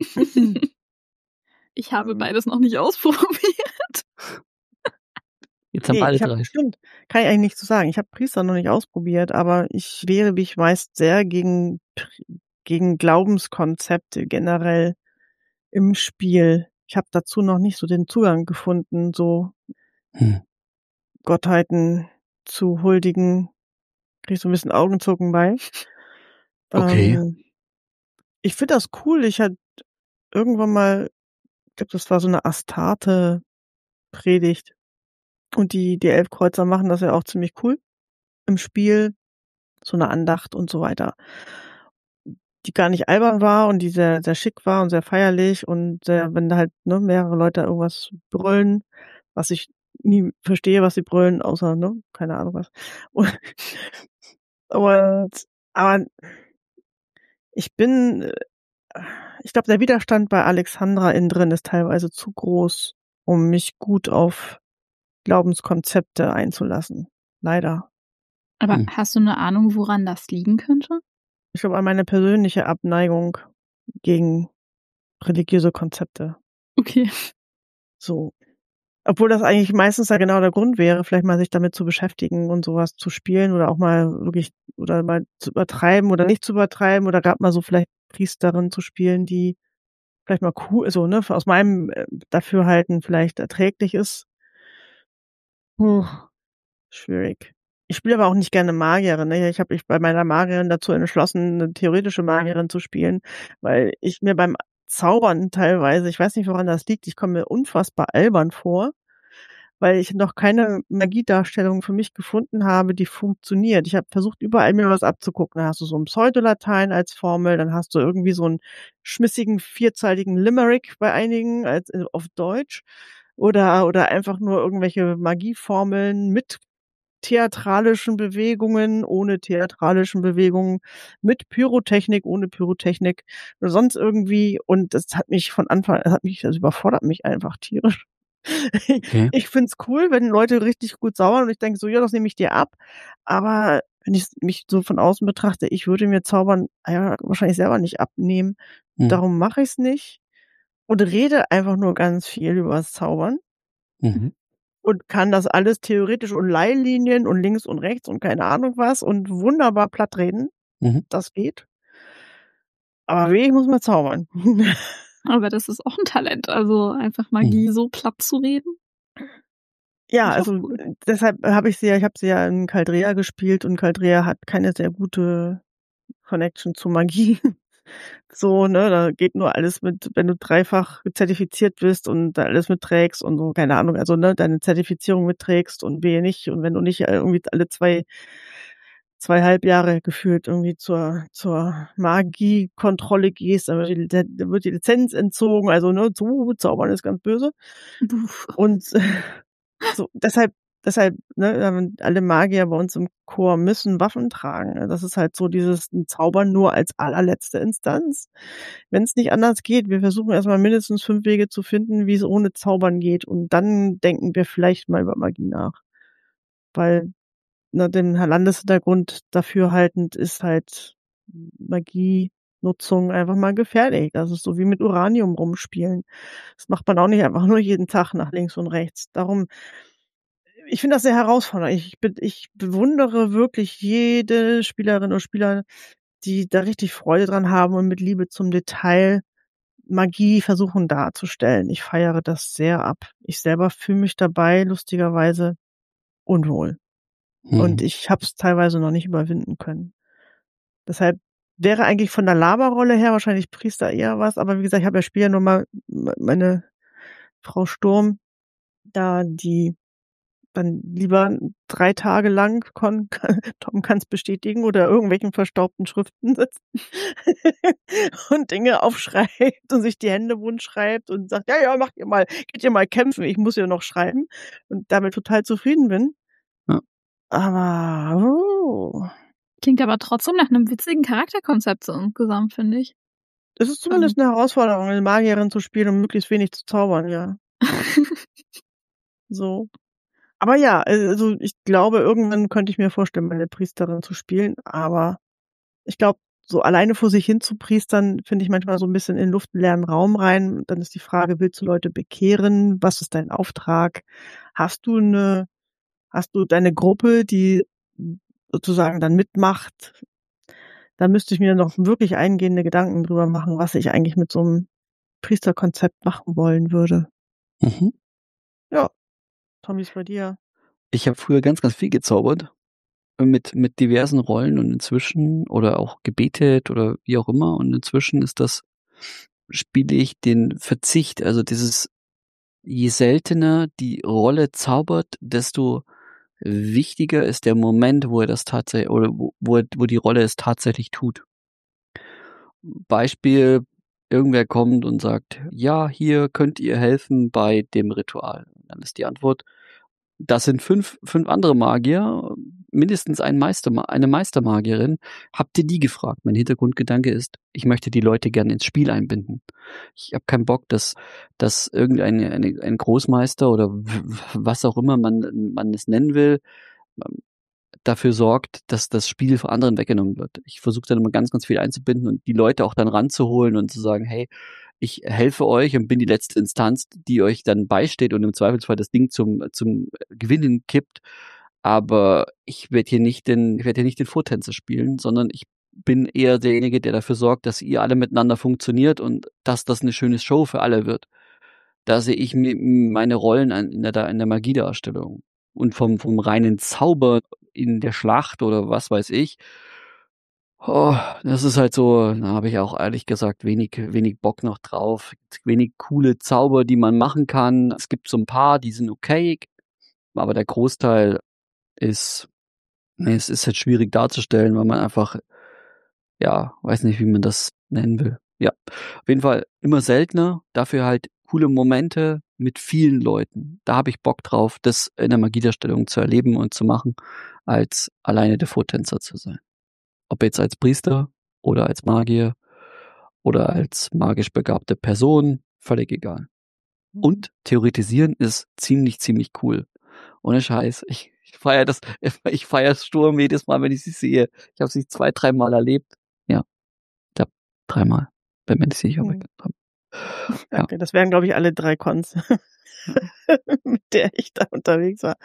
Ich habe beides noch nicht ausprobiert. Jetzt haben alle drei. Stimmt, kann ich eigentlich nicht so sagen. Ich habe Priester noch nicht ausprobiert, aber ich wehre, wie ich weiß, sehr gegen Glaubenskonzepte generell im Spiel. Ich habe dazu noch nicht so den Zugang gefunden, so Gottheiten zu huldigen. Krieg ich so ein bisschen Augenzucken bei. Okay. Ich finde das cool. Ich hatte irgendwann mal, ich glaube, das war so eine Astarte-Predigt. Und die Elfkreuzer machen das ja auch ziemlich cool im Spiel. So eine Andacht und so weiter. Die gar nicht albern war und die sehr, sehr schick war und sehr feierlich und sehr, wenn da halt mehrere Leute irgendwas brüllen, was ich nie verstehe, was sie brüllen, außer, keine Ahnung was. Aber ich glaube, der Widerstand bei Alexandra innen drin ist teilweise zu groß, um mich gut auf Glaubenskonzepte einzulassen. Leider. Aber hast du eine Ahnung, woran das liegen könnte? Ich glaube, an meine persönliche Abneigung gegen religiöse Konzepte. Okay. So. Obwohl das eigentlich meistens ja genau der Grund wäre, vielleicht mal sich damit zu beschäftigen und sowas zu spielen oder auch mal wirklich oder mal zu übertreiben oder nicht zu übertreiben oder gerade mal so vielleicht Priesterin zu spielen, die vielleicht mal cool, so, aus meinem Dafürhalten vielleicht erträglich ist. Schwierig. Ich spiele aber auch nicht gerne Magierin. Ne? Ich habe mich bei meiner Magierin dazu entschlossen, eine theoretische Magierin zu spielen, weil ich mir beim Zaubern teilweise, ich weiß nicht, woran das liegt, ich komme mir unfassbar albern vor, weil ich noch keine Magiedarstellung für mich gefunden habe, die funktioniert. Ich habe versucht, überall mir was abzugucken. Dann hast du so ein Pseudolatein als Formel, dann hast du irgendwie so einen schmissigen, vierzeiligen Limerick bei einigen auf Deutsch oder einfach nur irgendwelche Magieformeln mit theatralischen Bewegungen, ohne theatralischen Bewegungen, mit Pyrotechnik, ohne Pyrotechnik oder sonst irgendwie. Und das überfordert mich einfach tierisch. Okay. Ich find's cool, wenn Leute richtig gut zaubern und ich denke so, ja, das nehme ich dir ab. Aber wenn ich mich so von außen betrachte, ich würde mir Zaubern wahrscheinlich selber nicht abnehmen. Darum mache ich es nicht und rede einfach nur ganz viel über das Zaubern. Und kann das alles theoretisch und Leihlinien und links und rechts und keine Ahnung was und wunderbar platt reden. Das geht. Aber ich muss mal zaubern. Aber das ist auch ein Talent, also einfach Magie so platt zu reden. Ja, also cool. Deshalb ich habe sie ja in Caldrea gespielt und Caldrea hat keine sehr gute Connection zu Magie. So, da geht nur alles mit, wenn du dreifach zertifiziert bist und da alles mitträgst und so, keine Ahnung, also deine Zertifizierung mitträgst und wehe nicht und wenn du nicht irgendwie alle 2,5 Jahre gefühlt irgendwie zur Magiekontrolle gehst, dann wird die Lizenz entzogen, also so zaubern ist ganz böse. Und so deshalb deshalb, ne, alle Magier bei uns im Chor müssen Waffen tragen. Das ist halt so dieses Zaubern nur als allerletzte Instanz. Wenn es nicht anders geht, wir versuchen erstmal mindestens 5 Wege zu finden, wie es ohne Zaubern geht. Und dann denken wir vielleicht mal über Magie nach. Weil den Landeshintergrund dafür haltend ist halt Magienutzung einfach mal gefährlich. Das ist so wie mit Uranium rumspielen. Das macht man auch nicht einfach nur jeden Tag nach links und rechts. Darum, ich finde das sehr herausfordernd. Ich bewundere wirklich jede Spielerin oder Spieler, die da richtig Freude dran haben und mit Liebe zum Detail Magie versuchen darzustellen. Ich feiere das sehr ab. Ich selber fühle mich dabei lustigerweise unwohl. Und ich habe es teilweise noch nicht überwinden können. Deshalb wäre eigentlich von der Laberrolle her wahrscheinlich Priester eher was. Aber wie gesagt, ich habe ja später nur mal meine Frau Sturm da, die dann lieber 3 Tage lang, Tom kann es bestätigen, oder irgendwelchen verstaubten Schriften sitzt und Dinge aufschreibt und sich die Hände wund schreibt und sagt, ja, geht ihr mal kämpfen, ich muss ja noch schreiben, und damit total zufrieden bin. Ja. Aber klingt aber trotzdem nach einem witzigen Charakterkonzept so insgesamt, finde ich. Es ist zumindest eine Herausforderung, eine Magierin zu spielen und möglichst wenig zu zaubern, ja. So. Aber ja, also ich glaube, irgendwann könnte ich mir vorstellen, meine Priesterin zu spielen, aber ich glaube, so alleine vor sich hin zu priestern, finde ich manchmal so ein bisschen in luftleeren Raum rein. Dann ist die Frage, willst du Leute bekehren? Was ist dein Auftrag? Hast du deine Gruppe, die sozusagen dann mitmacht? Da müsste ich mir noch wirklich eingehende Gedanken drüber machen, was ich eigentlich mit so einem Priesterkonzept machen wollen würde. Mhm. Ja, Tommy, ist bei dir? Ich habe früher ganz, ganz viel gezaubert mit diversen Rollen und inzwischen, oder auch gebetet oder wie auch immer, und inzwischen spiele ich den Verzicht, also je seltener die Rolle zaubert, desto wichtiger ist der Moment, wo er das tatsächlich, oder wo die Rolle es tatsächlich tut. Beispiel, irgendwer kommt und sagt, ja, hier könnt ihr helfen bei dem Ritual. Dann ist die Antwort, das sind fünf andere Magier, mindestens eine Meistermagierin. Habt ihr die gefragt? Mein Hintergrundgedanke ist, ich möchte die Leute gerne ins Spiel einbinden. Ich habe keinen Bock, dass ein Großmeister oder was auch immer man es nennen will, dafür sorgt, dass das Spiel von anderen weggenommen wird. Ich versuche dann immer ganz, ganz viel einzubinden und die Leute auch dann ranzuholen und zu sagen, hey, ich helfe euch und bin die letzte Instanz, die euch dann beisteht und im Zweifelsfall das Ding zum Gewinnen kippt. Aber ich werde hier nicht den Vortänzer spielen, sondern ich bin eher derjenige, der dafür sorgt, dass ihr alle miteinander funktioniert und dass das eine schöne Show für alle wird. Da sehe ich meine Rollen in der Magiedarstellung. Und vom reinen Zauber in der Schlacht oder was weiß ich, das ist halt so, da habe ich auch ehrlich gesagt wenig Bock noch drauf. Wenig coole Zauber, die man machen kann. Es gibt so ein paar, die sind okay, aber der Großteil es ist halt schwierig darzustellen, weil man einfach, ja, weiß nicht, wie man das nennen will. Ja, auf jeden Fall immer seltener, dafür halt coole Momente mit vielen Leuten. Da habe ich Bock drauf, das in der Magiedarstellung zu erleben und zu machen, als alleine der Vortänzer zu sein. Ob jetzt als Priester oder als Magier oder als magisch begabte Person, völlig egal. Und theoretisieren ist ziemlich cool. Ohne Scheiß. Ich feiere Sturm jedes Mal, wenn ich sie sehe. Ich habe sie 2-3 Mal erlebt. Ja, ich glaube 3 Mal. Bin mir nicht sicher, ob ich das habe. Ja. Okay, das wären, glaube ich, alle 3 Cons, mit der ich da unterwegs war.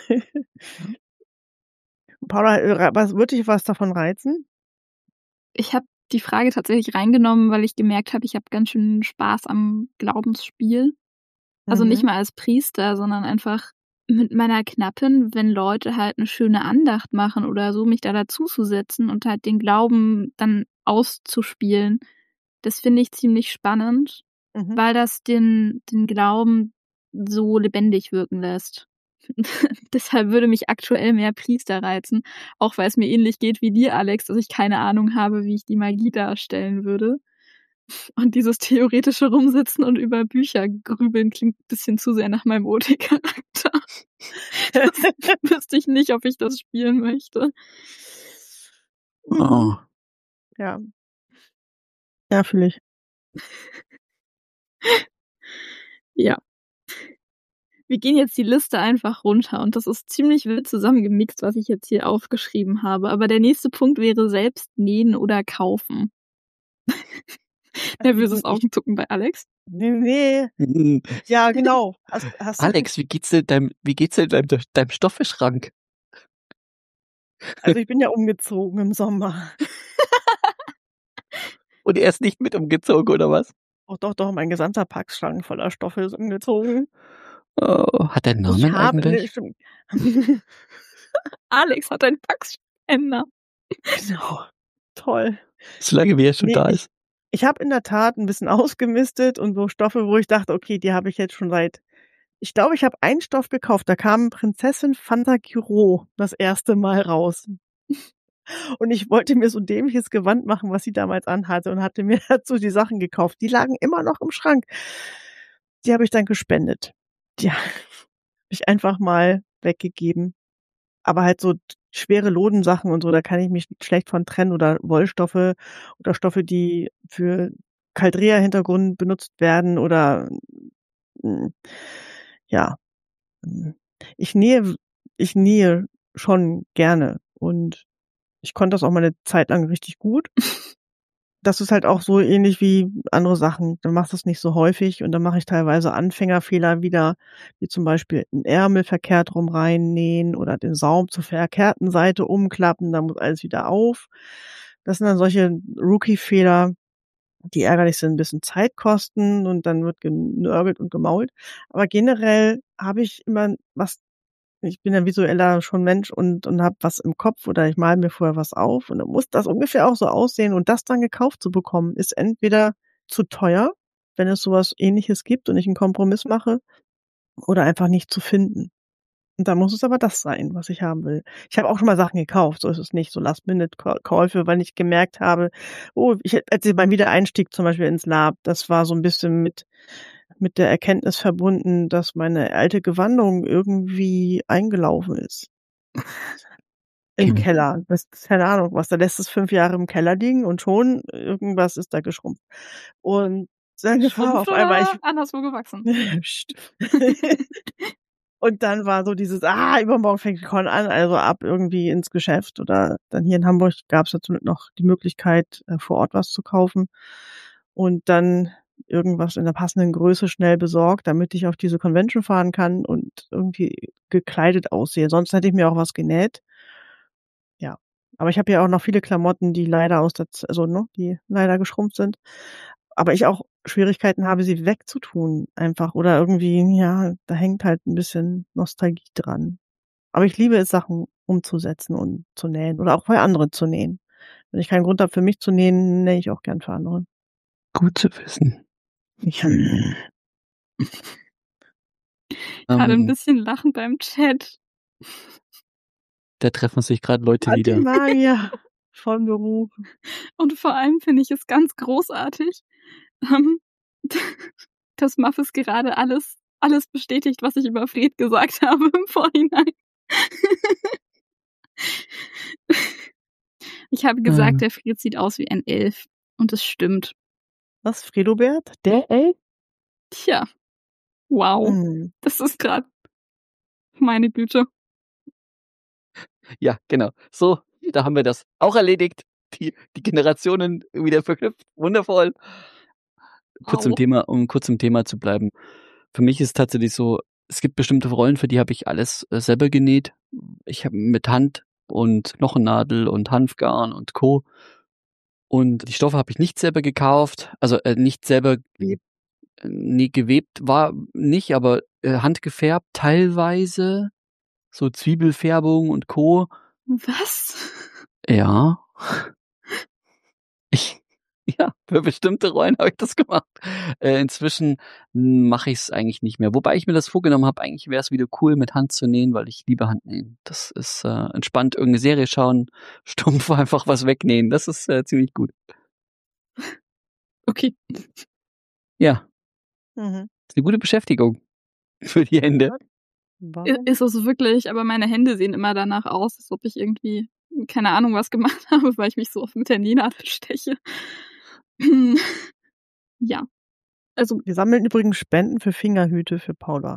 Paula, würde dich was davon reizen? Ich habe die Frage tatsächlich reingenommen, weil ich gemerkt habe, ich habe ganz schön Spaß am Glaubensspiel. Also nicht mal als Priester, sondern einfach mit meiner Knappen, wenn Leute halt eine schöne Andacht machen oder so, mich da dazu zu setzen und halt den Glauben dann auszuspielen. Das finde ich ziemlich spannend, weil das den Glauben so lebendig wirken lässt. Deshalb würde mich aktuell mehr Priester reizen, auch weil es mir ähnlich geht wie dir, Alex, dass ich keine Ahnung habe, wie ich die Magie darstellen würde. Und dieses theoretische Rumsitzen und über Bücher grübeln klingt ein bisschen zu sehr nach meinem OT-Charakter. Wüsste ich nicht, ob ich das spielen möchte. Oh. Ja. Ja, fühle ich. Ja. Wir gehen jetzt die Liste einfach runter und das ist ziemlich wild zusammengemixt, was ich jetzt hier aufgeschrieben habe. Aber der nächste Punkt wäre selbst nähen oder kaufen. Nervöses Augenzucken bei Alex. Nee. Ja, genau. Hast Alex, wie geht's denn deinem Stoffeschrank? Also ich bin ja umgezogen im Sommer. Und er ist nicht mit umgezogen, oder was? Oh, doch, mein gesamter Packschrank voller Stoffe ist umgezogen. Oh, hat er einen Namen eigentlich? Alex hat einen Packständer. Genau. Toll. Solange wie er schon da ist. Ich habe in der Tat ein bisschen ausgemistet und so Stoffe, wo ich dachte, okay, die habe ich jetzt schon ich glaube, ich habe einen Stoff gekauft, da kam Prinzessin Fantagiro das erste Mal raus. Und ich wollte mir so ein dämliches Gewand machen, was sie damals anhatte und hatte mir dazu die Sachen gekauft. Die lagen immer noch im Schrank. Die habe ich dann gespendet. Die habe ich einfach mal weggegeben. Aber halt so schwere Lodensachen und so, da kann ich mich schlecht von trennen oder Wollstoffe oder Stoffe, die für Caldrea-Hintergrund benutzt werden oder ja. Ich nähe schon gerne und ich konnte das auch mal eine Zeit lang richtig gut. Das ist halt auch so ähnlich wie andere Sachen. Dann machst du es nicht so häufig und dann mache ich teilweise Anfängerfehler wieder, wie zum Beispiel einen Ärmel verkehrt rum reinnähen oder den Saum zur verkehrten Seite umklappen, dann muss alles wieder auf. Das sind dann solche Rookie-Fehler, die ärgerlich sind, ein bisschen Zeit kosten und dann wird genörgelt und gemault. Aber generell habe ich immer ich bin ein visueller schon Mensch und habe was im Kopf oder ich male mir vorher was auf und dann muss das ungefähr auch so aussehen und das dann gekauft zu bekommen, ist entweder zu teuer, wenn es sowas Ähnliches gibt und ich einen Kompromiss mache, oder einfach nicht zu finden. Und dann muss es aber das sein, was ich haben will. Ich habe auch schon mal Sachen gekauft, so ist es nicht, so Last-Minute-Käufe, weil ich gemerkt habe, als ich beim Wiedereinstieg zum Beispiel ins Lab, das war so ein bisschen mit der Erkenntnis verbunden, dass meine alte Gewandung irgendwie eingelaufen ist. Im Keller. Keine Ahnung, da lässt es 5 Jahre im Keller liegen und schon irgendwas ist da geschrumpft. Und dann war auf einmal anderswo gewachsen. Und dann war so dieses, übermorgen fängt Con an, also ab irgendwie ins Geschäft oder dann hier in Hamburg gab es dazu noch die Möglichkeit, vor Ort was zu kaufen und dann irgendwas in der passenden Größe schnell besorgt, damit ich auf diese Convention fahren kann und irgendwie gekleidet aussehe. Sonst hätte ich mir auch was genäht. Ja, aber ich habe ja auch noch viele Klamotten, die leider die leider geschrumpft sind. Aber ich auch Schwierigkeiten habe, sie wegzutun einfach oder irgendwie, ja, da hängt halt ein bisschen Nostalgie dran. Aber ich liebe es, Sachen umzusetzen und zu nähen oder auch bei anderen zu nähen. Wenn ich keinen Grund habe, für mich zu nähen, nähe ich auch gern für andere. Gut zu wissen. Gerade ein bisschen Lachen beim Chat. Da treffen sich gerade Leute wieder. Magier von Beruf. Und vor allem finde ich es ganz großartig, dass Muffes gerade alles bestätigt, was ich über Fred gesagt habe im Vorhinein. Ich habe gesagt, der Fred sieht aus wie ein Elf. Und es stimmt. Was, Fredobert? Der Elf? Tja. Wow. Das ist gerade meine Güte. Ja, genau. So, da haben wir das auch erledigt. Die Generationen wieder verknüpft. Wundervoll. Kurz im Thema zu bleiben. Für mich ist es tatsächlich so, es gibt bestimmte Rollen, für die habe ich alles selber genäht. Ich habe mit Hand und Lochennadel und Hanfgarn und Co. Und die Stoffe habe ich nicht selber gekauft, also nicht selber gewebt war nicht, aber handgefärbt teilweise, so Zwiebelfärbung und Co. Was? Ja. Für bestimmte Rollen habe ich das gemacht. Inzwischen mache ich es eigentlich nicht mehr. Wobei ich mir das vorgenommen habe, eigentlich wäre es wieder cool, mit Hand zu nähen, weil ich liebe Handnähen. Das ist entspannt, irgendeine Serie schauen, stumpf einfach was wegnähen. Das ist ziemlich gut. Okay. Ja. Das ist eine gute Beschäftigung für die Hände. Warum? Ist es wirklich, aber meine Hände sehen immer danach aus, als ob ich irgendwie, keine Ahnung, was gemacht habe, weil ich mich so oft mit der Nähnadel steche. Ja. Also. Wir sammeln übrigens Spenden für Fingerhüte für Paula.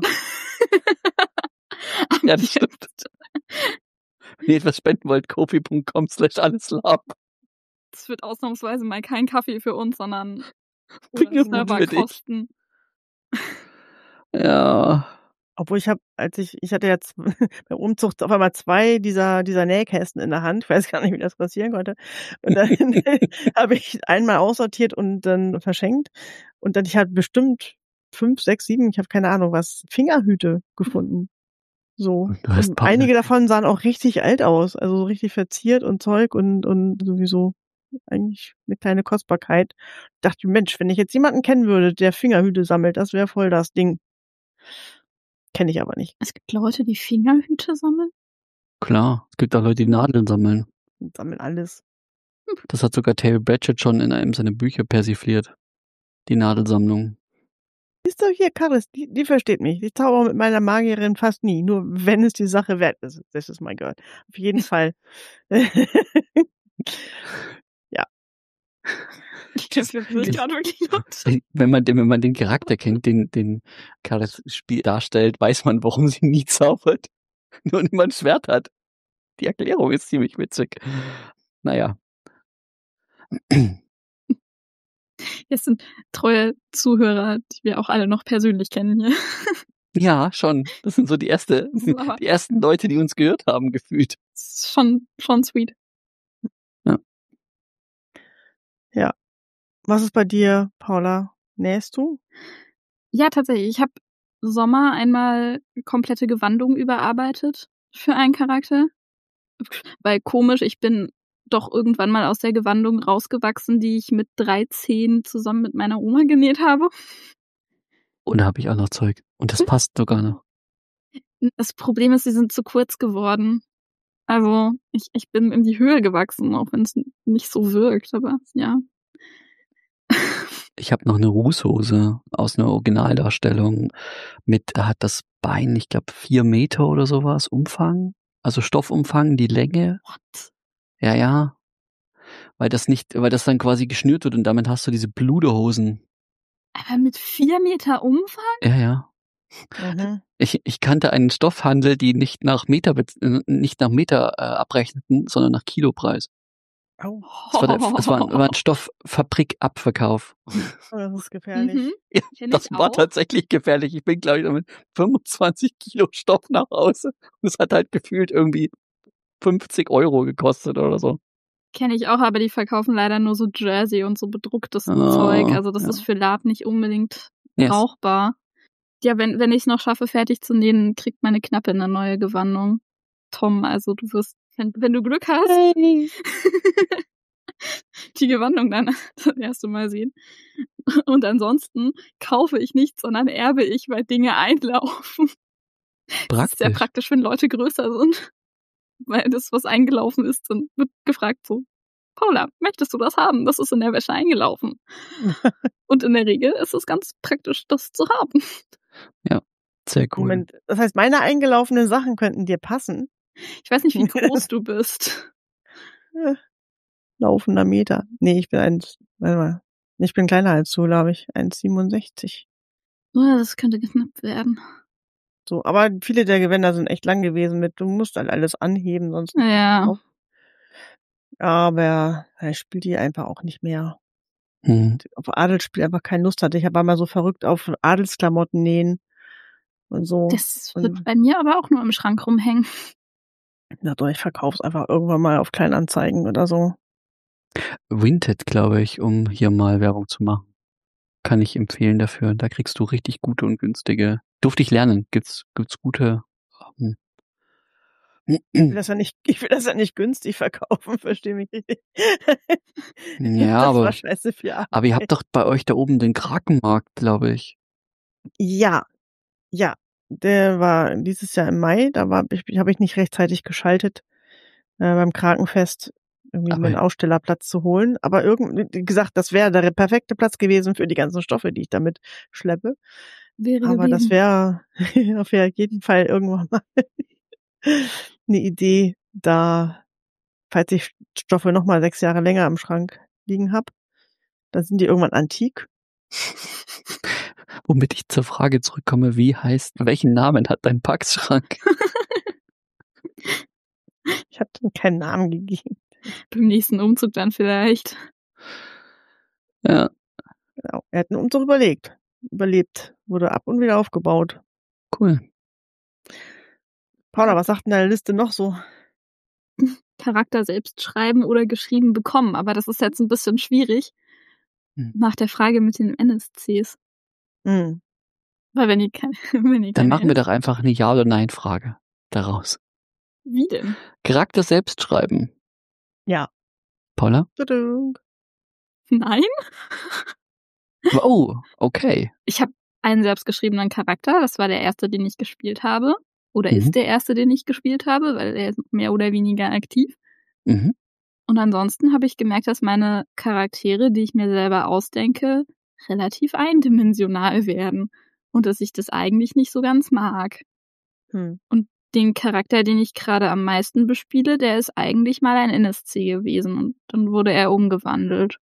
Ja, das stimmt. Wenn ihr etwas spenden wollt, kofi.com/alleslab. Das wird ausnahmsweise mal kein Kaffee für uns, sondern Serverkosten. Ja. Obwohl ich hatte jetzt beim Umzug auf einmal 2 dieser Nähkästen in der Hand. Ich weiß gar nicht, wie das passieren konnte. Und dann habe ich einmal aussortiert und dann verschenkt. Und dann, ich hatte bestimmt 5, 6, 7, ich habe keine Ahnung was, Fingerhüte gefunden. So. Und einige davon sahen auch richtig alt aus. Also so richtig verziert und Zeug und sowieso eigentlich eine kleine Kostbarkeit. Ich dachte, Mensch, wenn ich jetzt jemanden kennen würde, der Fingerhüte sammelt, das wäre voll das Ding. Kenne ich aber nicht. Es gibt Leute, die Fingerhüte sammeln? Klar, es gibt auch Leute, die Nadeln sammeln. Sammeln alles. Das hat sogar Terry Pratchett schon in einem seiner Bücher persifliert. Die Nadelsammlung. Siehst du hier, Karis, die versteht mich. Ich zauber mit meiner Magierin fast nie. Nur wenn es die Sache wert ist. Das ist mein Gott. Auf jeden Fall. Ja. Das wird gerade wirklich lustig. Wenn man den Charakter kennt, den Karis Spiel darstellt, weiß man, warum sie nie zaubert. Nur niemand Schwert hat. Die Erklärung ist ziemlich witzig. Naja. Jetzt sind treue Zuhörer, die wir auch alle noch persönlich kennen hier. Ja, schon. Das sind so die ersten Leute, die uns gehört haben, gefühlt. Das ist schon sweet. Ja. Ja. Was ist bei dir, Paula? Nähst du? Ja, tatsächlich. Ich habe Sommer einmal komplette Gewandung überarbeitet für einen Charakter. Weil komisch, ich bin doch irgendwann mal aus der Gewandung rausgewachsen, die ich mit 13 zusammen mit meiner Oma genäht habe. Und da habe ich auch noch Zeug. Und das passt sogar noch. Das Problem ist, sie sind zu kurz geworden. Also ich bin in die Höhe gewachsen, auch wenn es nicht so wirkt, aber ja. Ich habe noch eine Rußhose aus einer Originaldarstellung da hat das Bein, ich glaube 4 Meter oder sowas Umfang. Also Stoffumfang, die Länge. What? Ja. Weil das dann quasi geschnürt wird und damit hast du diese Bluderhosen. Aber mit 4 Meter Umfang? Ja. Mhm. Ich kannte einen Stoffhandel, die nicht nach Meter abrechneten, sondern nach Kilopreis. Oh. Das war ein Stofffabrikabverkauf. Das ist gefährlich. Ja, das war tatsächlich gefährlich. Ich bin, glaube ich, mit 25 Kilo Stoff nach Hause. Und es hat halt gefühlt irgendwie 50 € gekostet oder so. Kenne ich auch, aber die verkaufen leider nur so Jersey und so bedrucktes Zeug. Also das ist für Lab nicht unbedingt brauchbar. Ja, wenn ich es noch schaffe, fertig zu nähen, kriegt meine Knappe eine neue Gewandung. Tom, also du wirst, wenn du Glück hast, die Gewandung dann das erste Mal sehen. Und ansonsten kaufe ich nichts, sondern erbe ich, weil Dinge einlaufen. Praktisch. Das ist sehr praktisch, wenn Leute größer sind. Weil das, was eingelaufen ist, dann wird gefragt so, Paula, möchtest du das haben? Das ist in der Wäsche eingelaufen. Und in der Regel ist es ganz praktisch, das zu haben. Ja, sehr cool. Moment, das heißt, meine eingelaufenen Sachen könnten dir passen? Ich weiß nicht, wie groß du bist. Laufender Meter. Nee, ich bin kleiner als du, glaube ich. 1,67. Das könnte knapp werden. So, aber viele der Gewänder sind echt lang gewesen du musst halt alles anheben, sonst. Ja. Aber er spielt die einfach auch nicht mehr. Auf Adelsspiel einfach keine Lust hatte. Ich habe einmal so verrückt auf Adelsklamotten nähen und so. Das wird bei mir aber auch nur im Schrank rumhängen. Na doch, ich verkauf's einfach irgendwann mal auf Kleinanzeigen oder so. Vinted, glaube ich, um hier mal Werbung zu machen. Kann ich empfehlen dafür. Da kriegst du richtig gute und günstige. Durfte ich lernen. Gibt's gute. Ich will das ja nicht günstig verkaufen, verstehe mich richtig. Ja, das war scheiße für Arbeit. Aber ihr habt doch bei euch da oben den Krakenmarkt, glaube ich. Ja. Der war dieses Jahr im Mai, habe ich nicht rechtzeitig geschaltet beim Krakenfest. irgendwie mir einen Ausstellerplatz zu holen. Aber wie gesagt, das wäre der perfekte Platz gewesen für die ganzen Stoffe, die ich damit schleppe. Aber das wäre auf jeden Fall irgendwann mal eine Idee, da, falls ich Stoffe nochmal 6 Jahre länger im Schrank liegen habe, dann sind die irgendwann antik. Womit ich zur Frage zurückkomme, welchen Namen hat dein Packschrank? Ich habe keinen Namen gegeben. Beim nächsten Umzug dann vielleicht. Ja. Genau. Er hat einen Umzug überlebt, wurde ab und wieder aufgebaut. Cool. Paula, was sagt denn deine Liste noch so? Charakter selbst schreiben oder geschrieben bekommen, aber das ist jetzt ein bisschen schwierig nach der Frage mit den NSCs. Mhm. Weil wenn ihr dann machen wir doch einfach eine Ja- oder Nein-Frage daraus. Wie denn? Charakter selbst schreiben. Ja. Paula? Nein. Oh, okay. Ich habe einen selbstgeschriebenen Charakter, das war der erste, den ich gespielt habe. Oder ist der erste, den ich gespielt habe, weil er ist mehr oder weniger aktiv. Mhm. Und ansonsten habe ich gemerkt, dass meine Charaktere, die ich mir selber ausdenke, relativ eindimensional werden. Und dass ich das eigentlich nicht so ganz mag. Und den Charakter, den ich gerade am meisten bespiele, der ist eigentlich mal ein NSC gewesen. Und dann wurde er umgewandelt.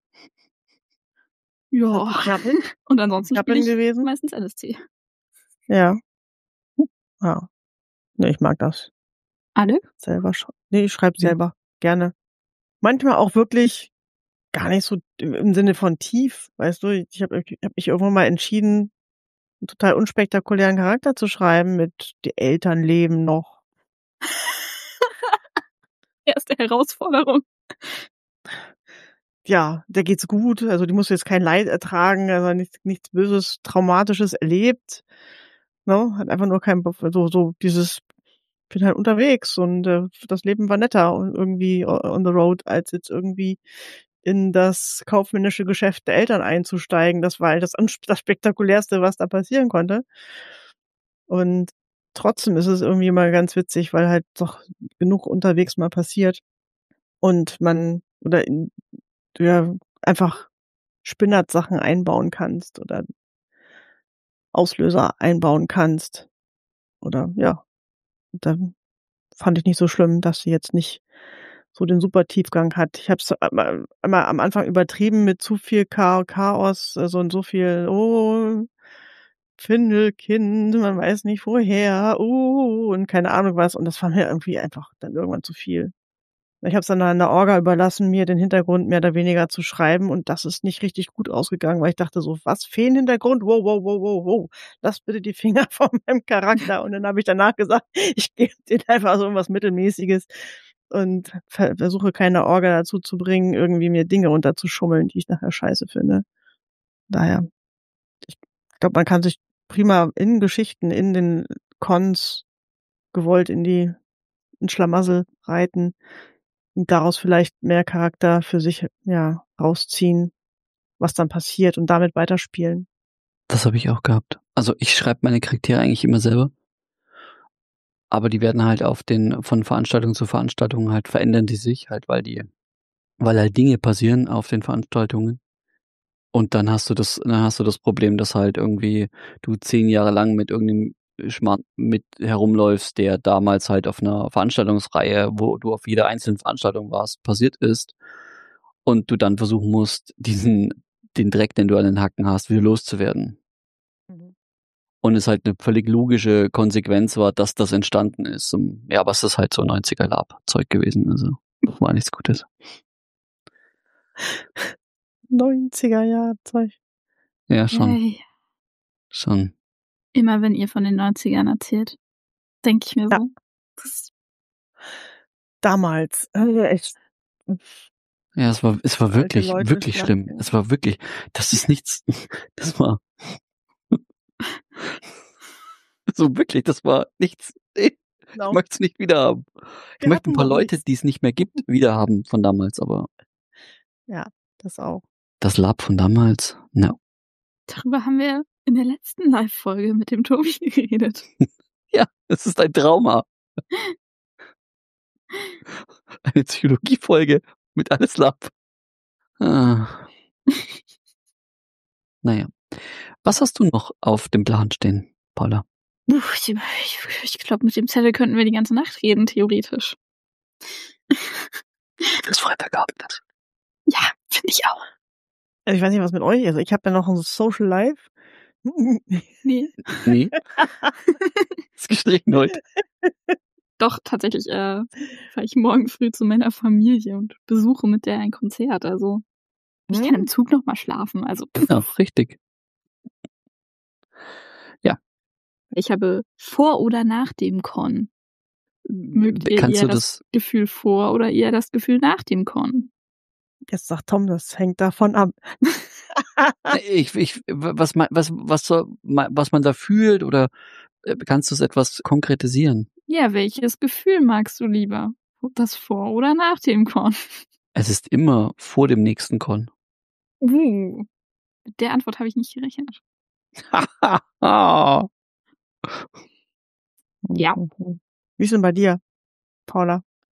Ja. Und ansonsten spiele ich meistens NSC. Ja. Ja. Ne, ich mag das. Alle? Selber ich schreibe selber. Gerne. Manchmal auch wirklich gar nicht so im Sinne von tief, weißt du, ich hab mich irgendwann mal entschieden, einen total unspektakulären Charakter zu schreiben mit die Eltern leben noch. Erste Herausforderung. Ja, der geht's gut, also die muss jetzt kein Leid ertragen, also nichts Böses, Traumatisches erlebt, ne, hat einfach nur so dieses, bin halt unterwegs und das Leben war netter und irgendwie on the road, als jetzt irgendwie in das kaufmännische Geschäft der Eltern einzusteigen. Das war halt das Spektakulärste, was da passieren konnte. Und trotzdem ist es irgendwie mal ganz witzig, weil halt doch genug unterwegs mal passiert und man einfach Spinnersachen einbauen kannst oder Auslöser einbauen kannst. Oder ja, dann fand ich nicht so schlimm, dass sie jetzt nicht so den super Tiefgang hat. Ich habe es einmal am Anfang übertrieben mit zu viel Chaos, und so viel, Findelkind, man weiß nicht woher, und keine Ahnung was. Und das war mir irgendwie einfach dann irgendwann zu viel. Ich habe es dann an der Orga überlassen, mir den Hintergrund mehr oder weniger zu schreiben und das ist nicht richtig gut ausgegangen, weil ich dachte so, was, Feenhintergrund? Wow. Lass bitte die Finger von meinem Charakter. Und dann habe ich danach gesagt, ich gebe denen einfach so irgendwas Mittelmäßiges und versuche keine Orga dazu zu bringen, irgendwie mir Dinge unterzuschummeln, die ich nachher scheiße finde. Daher, ich glaube, man kann sich prima in Geschichten, in den Cons gewollt in Schlamassel reiten und daraus vielleicht mehr Charakter für sich, rausziehen, was dann passiert und damit weiterspielen. Das habe ich auch gehabt. Also ich schreibe meine Charaktere eigentlich immer selber. Aber die werden halt von Veranstaltung zu Veranstaltung halt verändern die sich halt, weil halt Dinge passieren auf den Veranstaltungen. Und dann hast du das Problem, dass halt irgendwie du 10 Jahre lang mit irgendeinem Schmarrn mit herumläufst, der damals halt auf einer Veranstaltungsreihe, wo du auf jeder einzelnen Veranstaltung warst, passiert ist. Und du dann versuchen musst, den Dreck, den du an den Hacken hast, wieder loszuwerden. Und es halt eine völlig logische Konsequenz war, dass das entstanden ist. Ja, aber es ist halt so 90er-Lab-Zeug gewesen, also war nichts Gutes. 90er-Jahr-Zeug. Ja, schon. Hey. Schon. Immer wenn ihr von den 90ern erzählt, denke ich mir so. Damals. Echt. Ja, es war wirklich, wirklich schlimm. Es war wirklich, das ist nichts, das war so wirklich, das war nichts. Ich möchte es nicht wieder haben. Ich möchte ein paar Leute, die es nicht mehr gibt, wieder haben von damals, aber. Ja, das auch. Das Lab von damals? No. Darüber haben wir in der letzten Live-Folge mit dem Tobi geredet. Ja, es ist ein Trauma. Eine Psychologie-Folge Mit alles Lab. Naja. Was hast du noch auf dem Plan stehen, Paula? Ich glaube, mit dem Zettel könnten wir die ganze Nacht reden, theoretisch. Das Freitagabend. Ja, finde ich auch. Also ich weiß nicht, was mit euch ist. Ich habe ja noch ein Social Life. Nee. Ist gestrichen heute. Doch, tatsächlich fahre ich morgen früh zu meiner Familie und besuche mit der ein Konzert. Also ich kann im Zug noch mal schlafen. Also Ja, richtig. Ja. Ich habe vor oder nach dem Con. Mögt ihr Kannst eher du das Gefühl vor oder eher das Gefühl nach dem Con? Jetzt sagt Tom, das hängt davon ab. Was man da fühlt, oder kannst du es etwas konkretisieren? Ja, welches Gefühl magst du lieber? Das vor oder nach dem Con? Es ist immer vor dem nächsten Con. Mit der Antwort habe ich nicht gerechnet. Ja. Wie ist denn bei dir, Paula?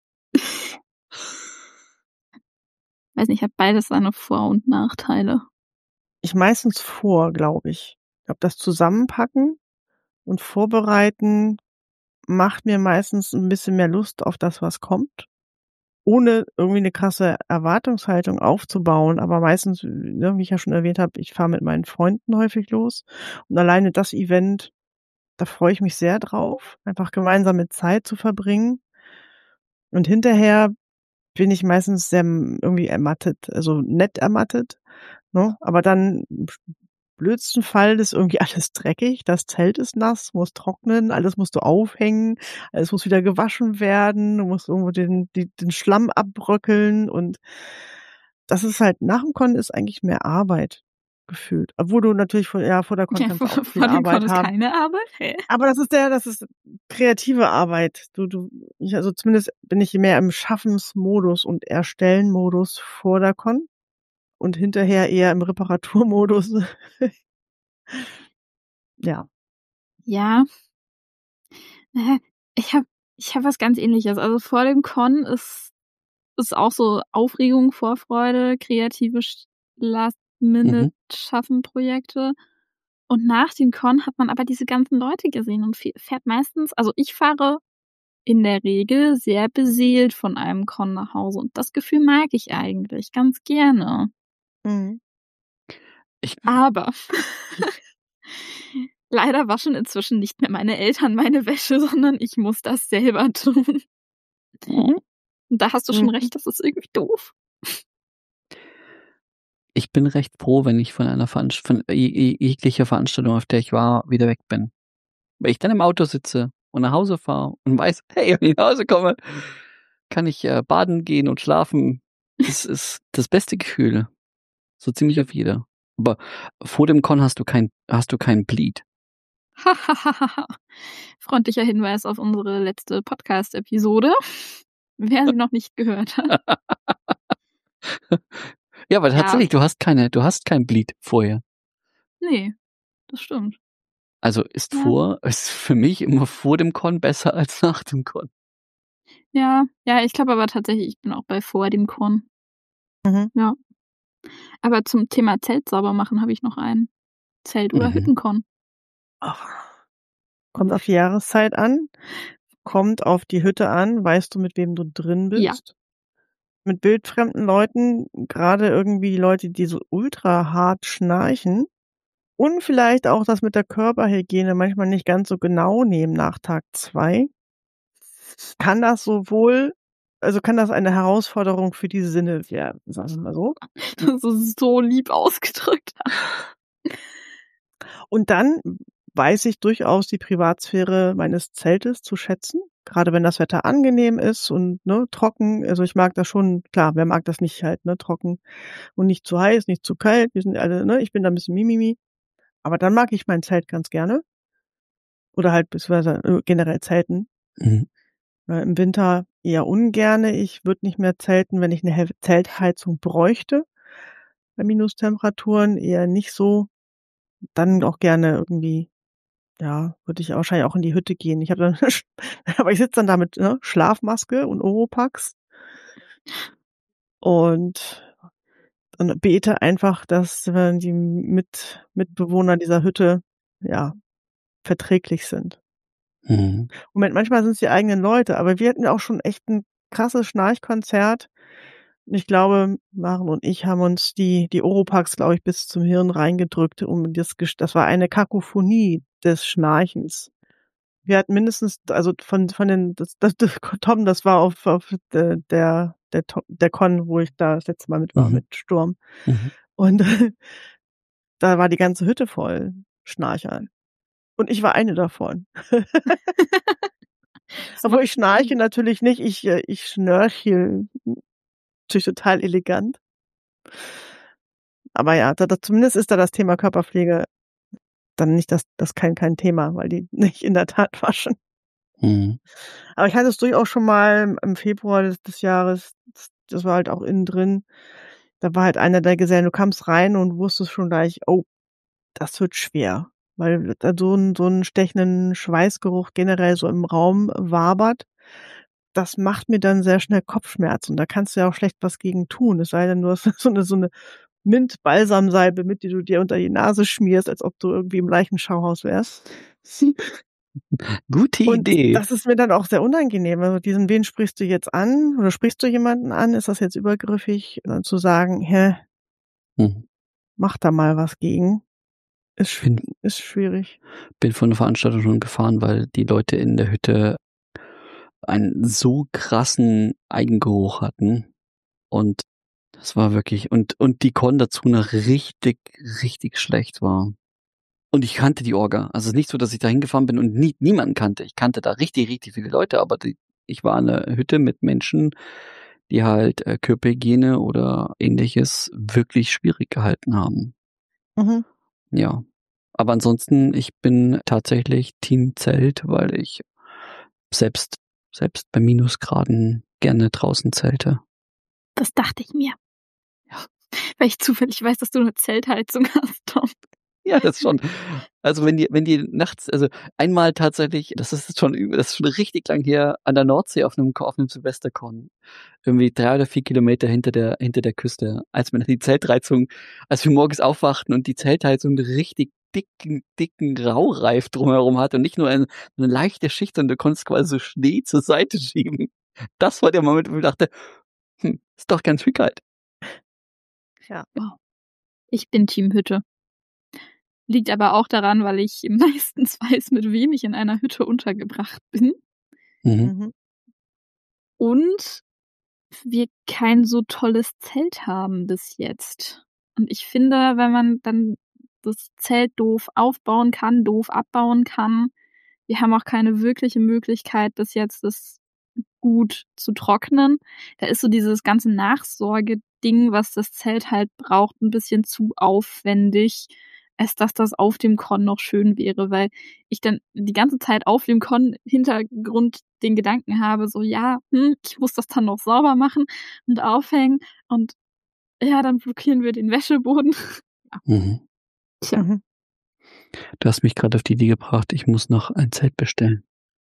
Weiß nicht, ich habe beides seine Vor- und Nachteile. Ich meistens vor, glaube ich. Ich glaube, das Zusammenpacken und Vorbereiten macht mir meistens ein bisschen mehr Lust auf das, was kommt. Ohne irgendwie eine krasse Erwartungshaltung aufzubauen. Aber meistens, wie ich ja schon erwähnt habe, ich fahre mit meinen Freunden häufig los. Und alleine das Event, da freue ich mich sehr drauf, einfach gemeinsame Zeit zu verbringen. Und hinterher bin ich meistens sehr irgendwie ermattet, also nett ermattet, ne? Aber dann im blödsten Fall ist irgendwie alles dreckig, das Zelt ist nass, muss trocknen, alles musst du aufhängen, alles muss wieder gewaschen werden, du musst irgendwo den Schlamm abbröckeln, und das ist halt, nach dem Con ist eigentlich mehr Arbeit gefühlt. Obwohl du natürlich vor der Con kannst du auch viel vor dem Arbeit Con ist haben. keine Arbeit? Hä? Aber das ist kreative Arbeit. Also zumindest bin ich mehr im Schaffensmodus und Erstellenmodus vor der Con und hinterher eher im Reparaturmodus. Ja. Ja. Ich hab was ganz Ähnliches. Also vor dem Con ist auch so Aufregung, Vorfreude, kreative Last-Minute-Schaffen-Projekte. Und nach dem Con hat man aber diese ganzen Leute gesehen und fährt meistens, also ich fahre in der Regel sehr beseelt von einem Con nach Hause. Und das Gefühl mag ich eigentlich ganz gerne. Mhm. Aber leider waschen inzwischen nicht mehr meine Eltern meine Wäsche, sondern ich muss das selber tun. Und da hast du schon recht, das ist irgendwie doof. Ich bin recht froh, wenn ich von jeglicher Veranstaltung, auf der ich war, wieder weg bin. Weil ich dann im Auto sitze und nach Hause fahre und weiß, hey, wenn ich nach Hause komme, kann ich baden gehen und schlafen. Das ist das beste Gefühl. So ziemlich auf jeder. Aber vor dem Con hast du kein Bleed. Freundlicher Hinweis auf unsere letzte Podcast-Episode. Wer sie noch nicht gehört hat. Ja, aber tatsächlich, du hast kein Bleed vorher. Nee, das stimmt. Also ist für mich immer vor dem Con besser als nach dem Con. Ja, ich glaube aber tatsächlich, ich bin auch bei vor dem Con. Mhm. Ja. Aber zum Thema Zelt sauber machen habe ich noch einen. Zelt- oder Hüttenkon. Kommt auf die Jahreszeit an, kommt auf die Hütte an, weißt du, mit wem du drin bist? Ja. Mit wildfremden Leuten, gerade irgendwie die Leute, die so ultra hart schnarchen und vielleicht auch das mit der Körperhygiene manchmal nicht ganz so genau nehmen nach Tag 2, kann das eine Herausforderung für die Sinne werden, sagen wir mal so. Das ist so lieb ausgedrückt. Und dann weiß ich durchaus die Privatsphäre meines Zeltes zu schätzen, gerade wenn das Wetter angenehm ist und trocken. Also ich mag das schon, klar, wer mag das nicht halt, trocken und nicht zu heiß, nicht zu kalt. Wir sind alle, ich bin da ein bisschen Mimimi. Aber dann mag ich mein Zelt ganz gerne. Oder halt beziehungsweise generell zelten. Mhm. Im Winter eher ungerne. Ich würde nicht mehr zelten, wenn ich eine Zeltheizung bräuchte. Bei Minustemperaturen eher nicht so. Dann auch gerne irgendwie, würde ich wahrscheinlich auch in die Hütte gehen. Aber ich sitze dann da mit Schlafmaske und Oropax und bete einfach, dass die Mitbewohner dieser Hütte verträglich sind. Moment, manchmal sind es die eigenen Leute, aber wir hatten ja auch schon echt ein krasses Schnarchkonzert. Ich glaube, Maren und ich haben uns die Oropax, glaube ich, bis zum Hirn reingedrückt, das war eine Kakophonie des Schnarchens. Wir hatten mindestens, also von den, Tom, das war auf der Con, wo ich da das letzte Mal mit war, mit Sturm. Und da war die ganze Hütte voll Schnarchern. Und ich war eine davon. Aber ich schnarche natürlich nicht, ich schnörche natürlich total elegant. Aber ja, zumindest ist da das Thema Körperpflege dann nicht das kein Thema, weil die nicht in der Tat waschen. Aber ich hatte es durchaus schon mal im Februar des Jahres, das war halt auch innen drin, da war halt einer der Gesellen, du kamst rein und wusstest schon gleich, oh, das wird schwer, weil da so einen stechenden Schweißgeruch generell so im Raum wabert. Das macht mir dann sehr schnell Kopfschmerzen und da kannst du ja auch schlecht was gegen tun, es sei denn, du hast so eine Mint-Balsamsalbe mit, die du dir unter die Nase schmierst, als ob du irgendwie im Leichenschauhaus wärst. Gute Idee. Und das ist mir dann auch sehr unangenehm. Also wen sprichst du jetzt an? Oder sprichst du jemanden an? Ist das jetzt übergriffig? Zu sagen, mach da mal was gegen. Ist schwierig. Bin von der Veranstaltung schon gefahren, weil die Leute in der Hütte einen so krassen Eigengeruch hatten. Und das war wirklich, und die Con dazu noch richtig, richtig schlecht war. Und ich kannte die Orga. Also es ist nicht so, dass ich da hingefahren bin und niemanden kannte. Ich kannte da richtig, richtig viele Leute, aber ich war in einer Hütte mit Menschen, die halt Körperhygiene oder ähnliches wirklich schwierig gehalten haben. Ja. Aber ansonsten, ich bin tatsächlich Team Zelt, weil ich selbst bei Minusgraden gerne draußen zelte. Das dachte ich mir. Ja. Weil ich zufällig weiß, dass du eine Zeltheizung hast, Tom. Ja, das schon. Also wenn die nachts, also einmal tatsächlich, das ist schon richtig lang hier an der Nordsee auf einem Silvesterkorn, irgendwie 3 oder 4 Kilometer hinter der Küste, als wir morgens aufwachten und die Zeltheizung richtig dicken Raureif drumherum hatte und nicht nur eine leichte Schicht, sondern du konntest quasi so Schnee zur Seite schieben. Das war der Moment, wo ich dachte, ist doch ganz viel kalt. Ja. Wow. Ich bin Team Hütte. Liegt aber auch daran, weil ich meistens weiß, mit wem ich in einer Hütte untergebracht bin. Und wir kein so tolles Zelt haben bis jetzt. Und ich finde, wenn man dann das Zelt doof aufbauen kann, doof abbauen kann, wir haben auch keine wirkliche Möglichkeit, bis jetzt das gut zu trocknen. Da ist so dieses ganze Nachsorgeding, was das Zelt halt braucht, ein bisschen zu aufwendig, als dass das auf dem Con noch schön wäre, weil ich dann die ganze Zeit auf dem Con-Hintergrund den Gedanken habe, so ich muss das dann noch sauber machen und aufhängen und ja, dann blockieren wir den Wäscheboden. Tja. Du hast mich gerade auf die Idee gebracht, ich muss noch ein Zelt bestellen.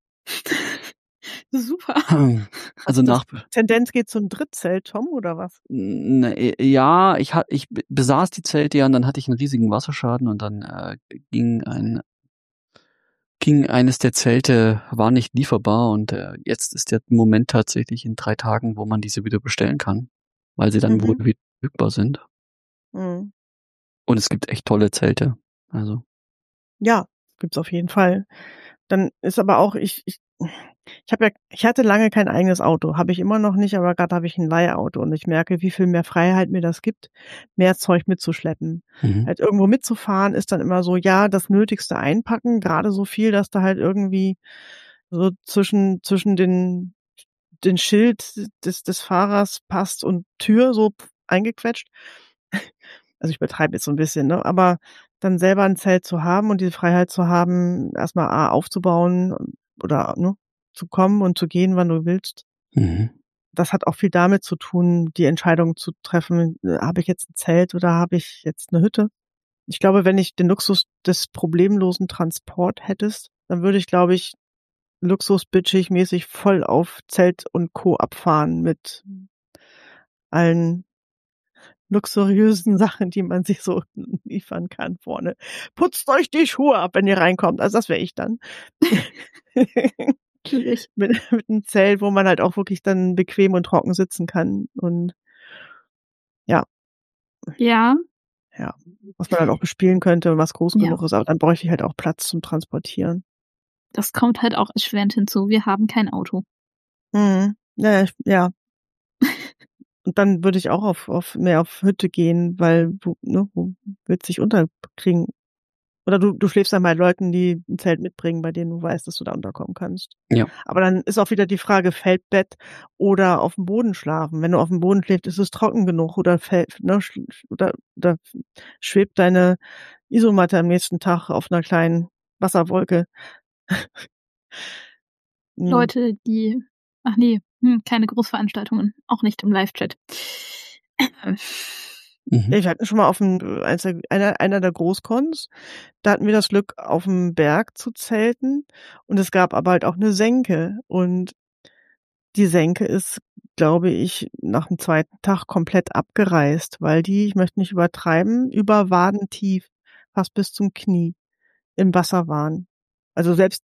Super. Also Tendenz geht zum Drittzelt, Tom, oder was? Ja, ich besaß die Zelte ja und dann hatte ich einen riesigen Wasserschaden und dann ging eines der Zelte, war nicht lieferbar und jetzt ist der Moment tatsächlich in 3 Tagen, wo man diese wieder bestellen kann, weil sie dann wohl wieder verfügbar sind. Und es gibt echt tolle Zelte. Also. Ja, gibt's auf jeden Fall. Dann ist aber auch, ich hatte lange kein eigenes Auto, habe ich immer noch nicht, aber gerade habe ich ein Leihauto und ich merke, wie viel mehr Freiheit mir das gibt, mehr Zeug mitzuschleppen. Halt irgendwo mitzufahren ist dann immer so, ja, das Nötigste einpacken, gerade so viel, dass da halt irgendwie so zwischen den Schild des Fahrers passt und Tür so eingequetscht. Also ich betreibe jetzt so ein bisschen, ne, aber dann selber ein Zelt zu haben und diese Freiheit zu haben, erstmal aufzubauen oder, ne, zu kommen und zu gehen, wann du willst. Das hat auch viel damit zu tun, die Entscheidung zu treffen, habe ich jetzt ein Zelt oder habe ich jetzt eine Hütte? Ich glaube, wenn ich den Luxus des problemlosen Transport hättest, dann würde ich, glaube ich, luxusbitchig mäßig voll auf Zelt und Co. abfahren mit allen luxuriösen Sachen, die man sich so liefern kann vorne. Putzt euch die Schuhe ab, wenn ihr reinkommt. Also das wäre ich dann. mit einem Zelt, wo man halt auch wirklich dann bequem und trocken sitzen kann. Und ja. Ja. Ja, was man halt auch bespielen könnte und was groß genug ist. Aber dann bräuchte ich halt auch Platz zum Transportieren. Das kommt halt auch erschwerend hinzu. Wir haben kein Auto. Ja. Und dann würde ich auch mehr auf Hütte gehen, weil wo willst du dich unterkriegen? Oder du schläfst dann bei Leuten, die ein Zelt mitbringen, bei denen du weißt, dass du da unterkommen kannst. Ja. Aber dann ist auch wieder die Frage, Feldbett oder auf dem Boden schlafen. Wenn du auf dem Boden schläfst, ist es trocken genug oder oder schwebt deine Isomatte am nächsten Tag auf einer kleinen Wasserwolke. Leute, die keine Großveranstaltungen, auch nicht im Live-Chat. Wir hatten schon mal auf einer der Großcons, da hatten wir das Glück, auf dem Berg zu zelten und es gab aber halt auch eine Senke und die Senke ist, glaube ich, nach dem zweiten Tag komplett abgereist, weil ich möchte nicht übertreiben, über wadentief, fast bis zum Knie im Wasser waren. Also selbst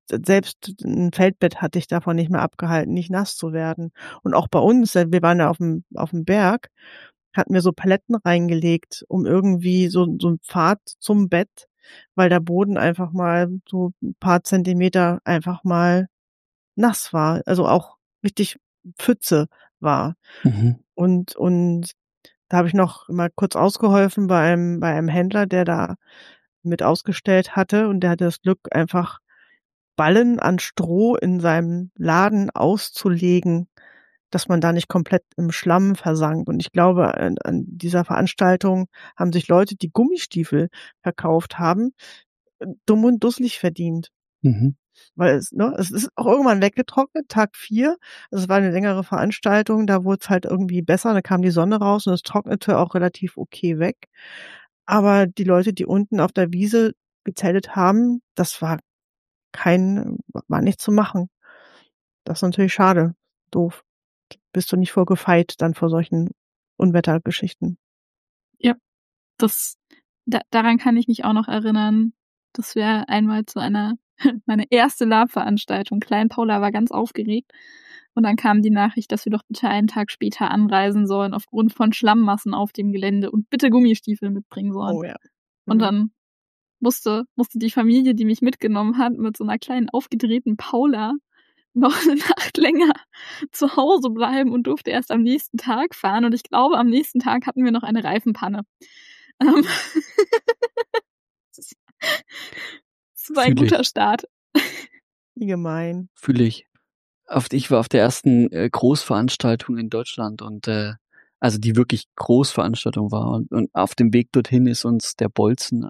ein Feldbett hatte ich davon nicht mehr abgehalten, nicht nass zu werden. Und auch bei uns, wir waren ja auf dem Berg, hatten wir so Paletten reingelegt, um irgendwie so ein Pfad zum Bett, weil der Boden einfach mal so ein paar Zentimeter einfach mal nass war, also auch richtig Pfütze war. Und da habe ich noch mal kurz ausgeholfen bei einem Händler, der da mit ausgestellt hatte und der hatte das Glück, einfach Ballen an Stroh in seinem Laden auszulegen, dass man da nicht komplett im Schlamm versank. Und ich glaube, an dieser Veranstaltung haben sich Leute, die Gummistiefel verkauft haben, dumm und dusselig verdient. Weil es ist auch irgendwann weggetrocknet, Tag 4. Also es war eine längere Veranstaltung, da wurde es halt irgendwie besser, da kam die Sonne raus und es trocknete auch relativ okay weg. Aber die Leute, die unten auf der Wiese gezeltet haben, das war nicht zu machen. Das ist natürlich schade. Doof. Bist du nicht vorgefeit dann vor solchen Unwettergeschichten. Ja, daran kann ich mich auch noch erinnern. Das wäre einmal zu meine erste Lab-Veranstaltung. Klein Paula war ganz aufgeregt. Und dann kam die Nachricht, dass wir doch bitte einen Tag später anreisen sollen, aufgrund von Schlammmassen auf dem Gelände und bitte Gummistiefel mitbringen sollen. Oh ja. Und dann musste die Familie, die mich mitgenommen hat, mit so einer kleinen aufgedrehten Paula noch eine Nacht länger zu Hause bleiben und durfte erst am nächsten Tag fahren. Und ich glaube, am nächsten Tag hatten wir noch eine Reifenpanne. Das war ein guter Start. Wie gemein. Fühle ich. Ich war auf der ersten Großveranstaltung in Deutschland und also die wirklich Großveranstaltung war und auf dem Weg dorthin ist uns der Bolzen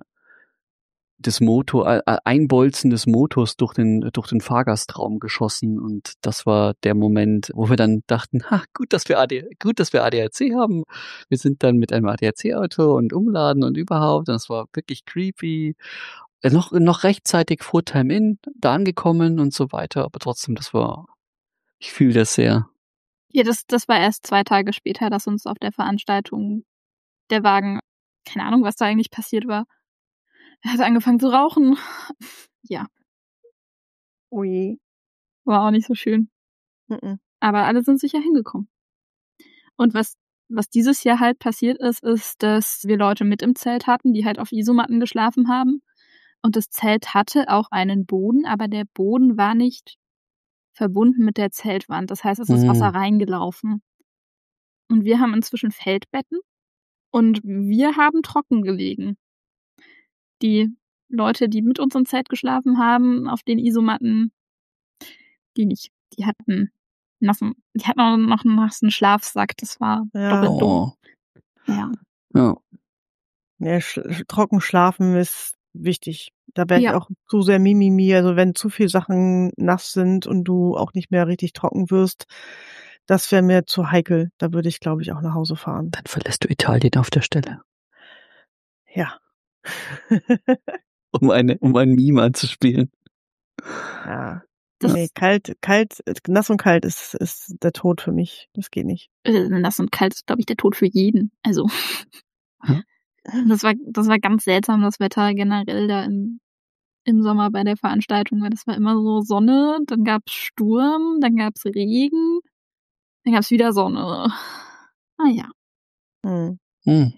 ein Bolzen des Motors durch den Fahrgastraum geschossen und das war der Moment, wo wir dann dachten, gut, dass wir ADAC haben. Wir sind dann mit einem ADAC-Auto und umladen und überhaupt. Und das war wirklich creepy. Noch rechtzeitig vor Time-In da angekommen und so weiter, aber trotzdem, ich fühle das sehr. Ja, das war erst 2 Tage später, dass uns auf der Veranstaltung der Wagen, keine Ahnung, was da eigentlich passiert war. Er hat angefangen zu rauchen. Ja. Ui. War auch nicht so schön. Aber alle sind sicher hingekommen. Und was dieses Jahr halt passiert ist, dass wir Leute mit im Zelt hatten, die halt auf Isomatten geschlafen haben. Und das Zelt hatte auch einen Boden, aber der Boden war nicht verbunden mit der Zeltwand. Das heißt, es ist Wasser reingelaufen. Und wir haben inzwischen Feldbetten und wir haben trocken gelegen. Die Leute, die mit uns im Zelt geschlafen haben, auf den Isomatten, die nicht. Die hatten auch noch einen nassen Schlafsack. Das war doppelt dumm. Ja. Trocken schlafen ist wichtig. Da wäre ich auch zu sehr Mimimi. Also wenn zu viele Sachen nass sind und du auch nicht mehr richtig trocken wirst, das wäre mir zu heikel. Da würde ich, glaube ich, auch nach Hause fahren. Dann verlässt du Italien auf der Stelle. Ja. um ein Meme anzuspielen. Ja. Nee, nass und kalt ist der Tod für mich. Das geht nicht. Nass und kalt ist, glaube ich, der Tod für jeden. Also, das war ganz seltsam, das Wetter generell da im Sommer bei der Veranstaltung, weil das war immer so Sonne, dann gab's Sturm, dann gab's Regen, dann gab's wieder Sonne. Ja. Ein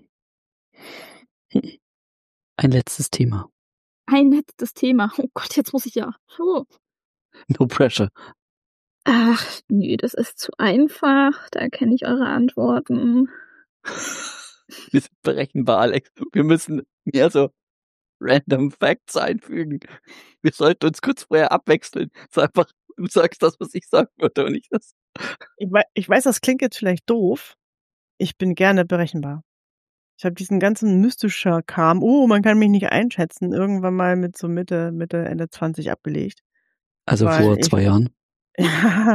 letztes Thema. Ein letztes Thema. Oh Gott, jetzt muss ich ja. Oh. No pressure. Ach, nee, das ist zu einfach. Da kenne ich eure Antworten. Wir sind berechenbar, Alex. Wir müssen mehr so random Facts einfügen. Wir sollten uns kurz vorher abwechseln. Sag einfach, du sagst das, was ich sagen würde und nicht das. Ich weiß, das klingt jetzt vielleicht doof. Ich bin gerne berechenbar. Ich habe diesen ganzen mystischer Kram, man kann mich nicht einschätzen, irgendwann mal mit so Mitte, Ende 20 abgelegt. Also vor 2 Jahren? Ja.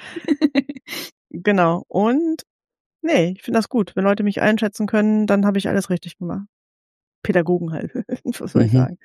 Genau. Und nee, ich finde das gut. Wenn Leute mich einschätzen können, dann habe ich alles richtig gemacht. Pädagogen halt, was soll ich sagen.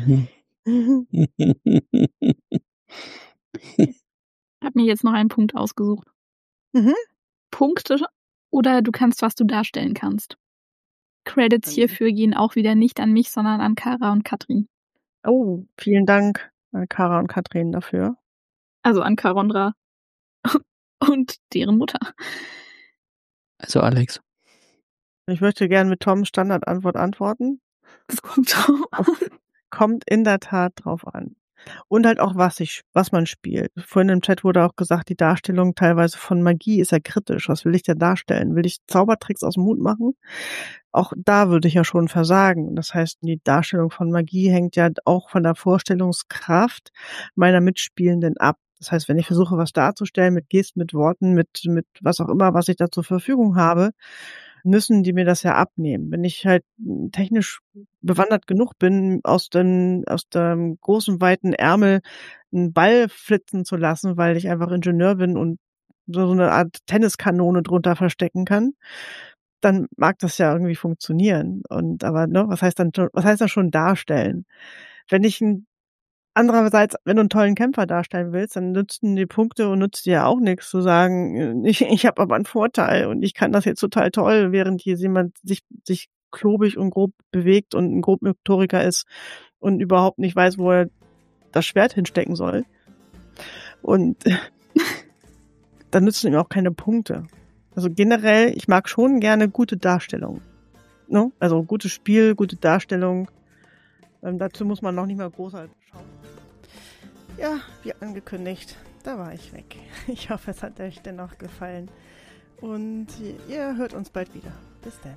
Ich habe mir jetzt noch einen Punkt ausgesucht. Punkte oder du kannst, was du darstellen kannst. Credits hierfür gehen auch wieder nicht an mich, sondern an Kara und Katrin. Oh, vielen Dank an Kara und Katrin dafür. Also an Karondra und deren Mutter. Also Alex. Ich möchte gerne mit Toms Standardantwort antworten. Das kommt drauf an. Kommt in der Tat drauf an. Und halt auch, was man spielt. Vorhin im Chat wurde auch gesagt, die Darstellung teilweise von Magie ist ja kritisch. Was will ich da darstellen? Will ich Zaubertricks aus dem Hut machen? Auch da würde ich ja schon versagen. Das heißt, die Darstellung von Magie hängt ja auch von der Vorstellungskraft meiner Mitspielenden ab. Das heißt, wenn ich versuche, was darzustellen mit Gesten, mit Worten, mit was auch immer, was ich da zur Verfügung habe, müssen die mir das ja abnehmen. Wenn ich halt technisch bewandert genug bin, aus dem großen, weiten Ärmel einen Ball flitzen zu lassen, weil ich einfach Ingenieur bin und so eine Art Tenniskanone drunter verstecken kann, dann mag das ja irgendwie funktionieren. Aber was heißt da schon darstellen? Andererseits, wenn du einen tollen Kämpfer darstellen willst, dann nützen die Punkte und nützt dir ja auch nichts zu sagen, ich habe aber einen Vorteil und ich kann das jetzt total toll, während hier jemand sich klobig und grob bewegt und ein Grobmotoriker ist und überhaupt nicht weiß, wo er das Schwert hinstecken soll. Und dann nützen ihm auch keine Punkte. Also generell, ich mag schon gerne gute Darstellung. Ne? Also gutes Spiel, gute Darstellung. Dazu muss man noch nicht mal großartig schauen. Ja, wie angekündigt, da war ich weg. Ich hoffe, es hat euch dennoch gefallen. Und ihr hört uns bald wieder. Bis dann.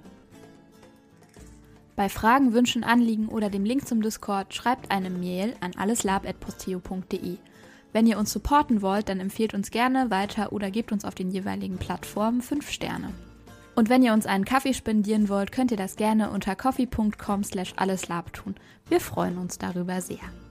Bei Fragen, Wünschen, Anliegen oder dem Link zum Discord schreibt eine Mail an alleslab@posteo.de. Wenn ihr uns supporten wollt, dann empfehlt uns gerne weiter oder gebt uns auf den jeweiligen Plattformen 5 Sterne. Und wenn ihr uns einen Kaffee spendieren wollt, könnt ihr das gerne unter coffee.com/alleslab tun. Wir freuen uns darüber sehr.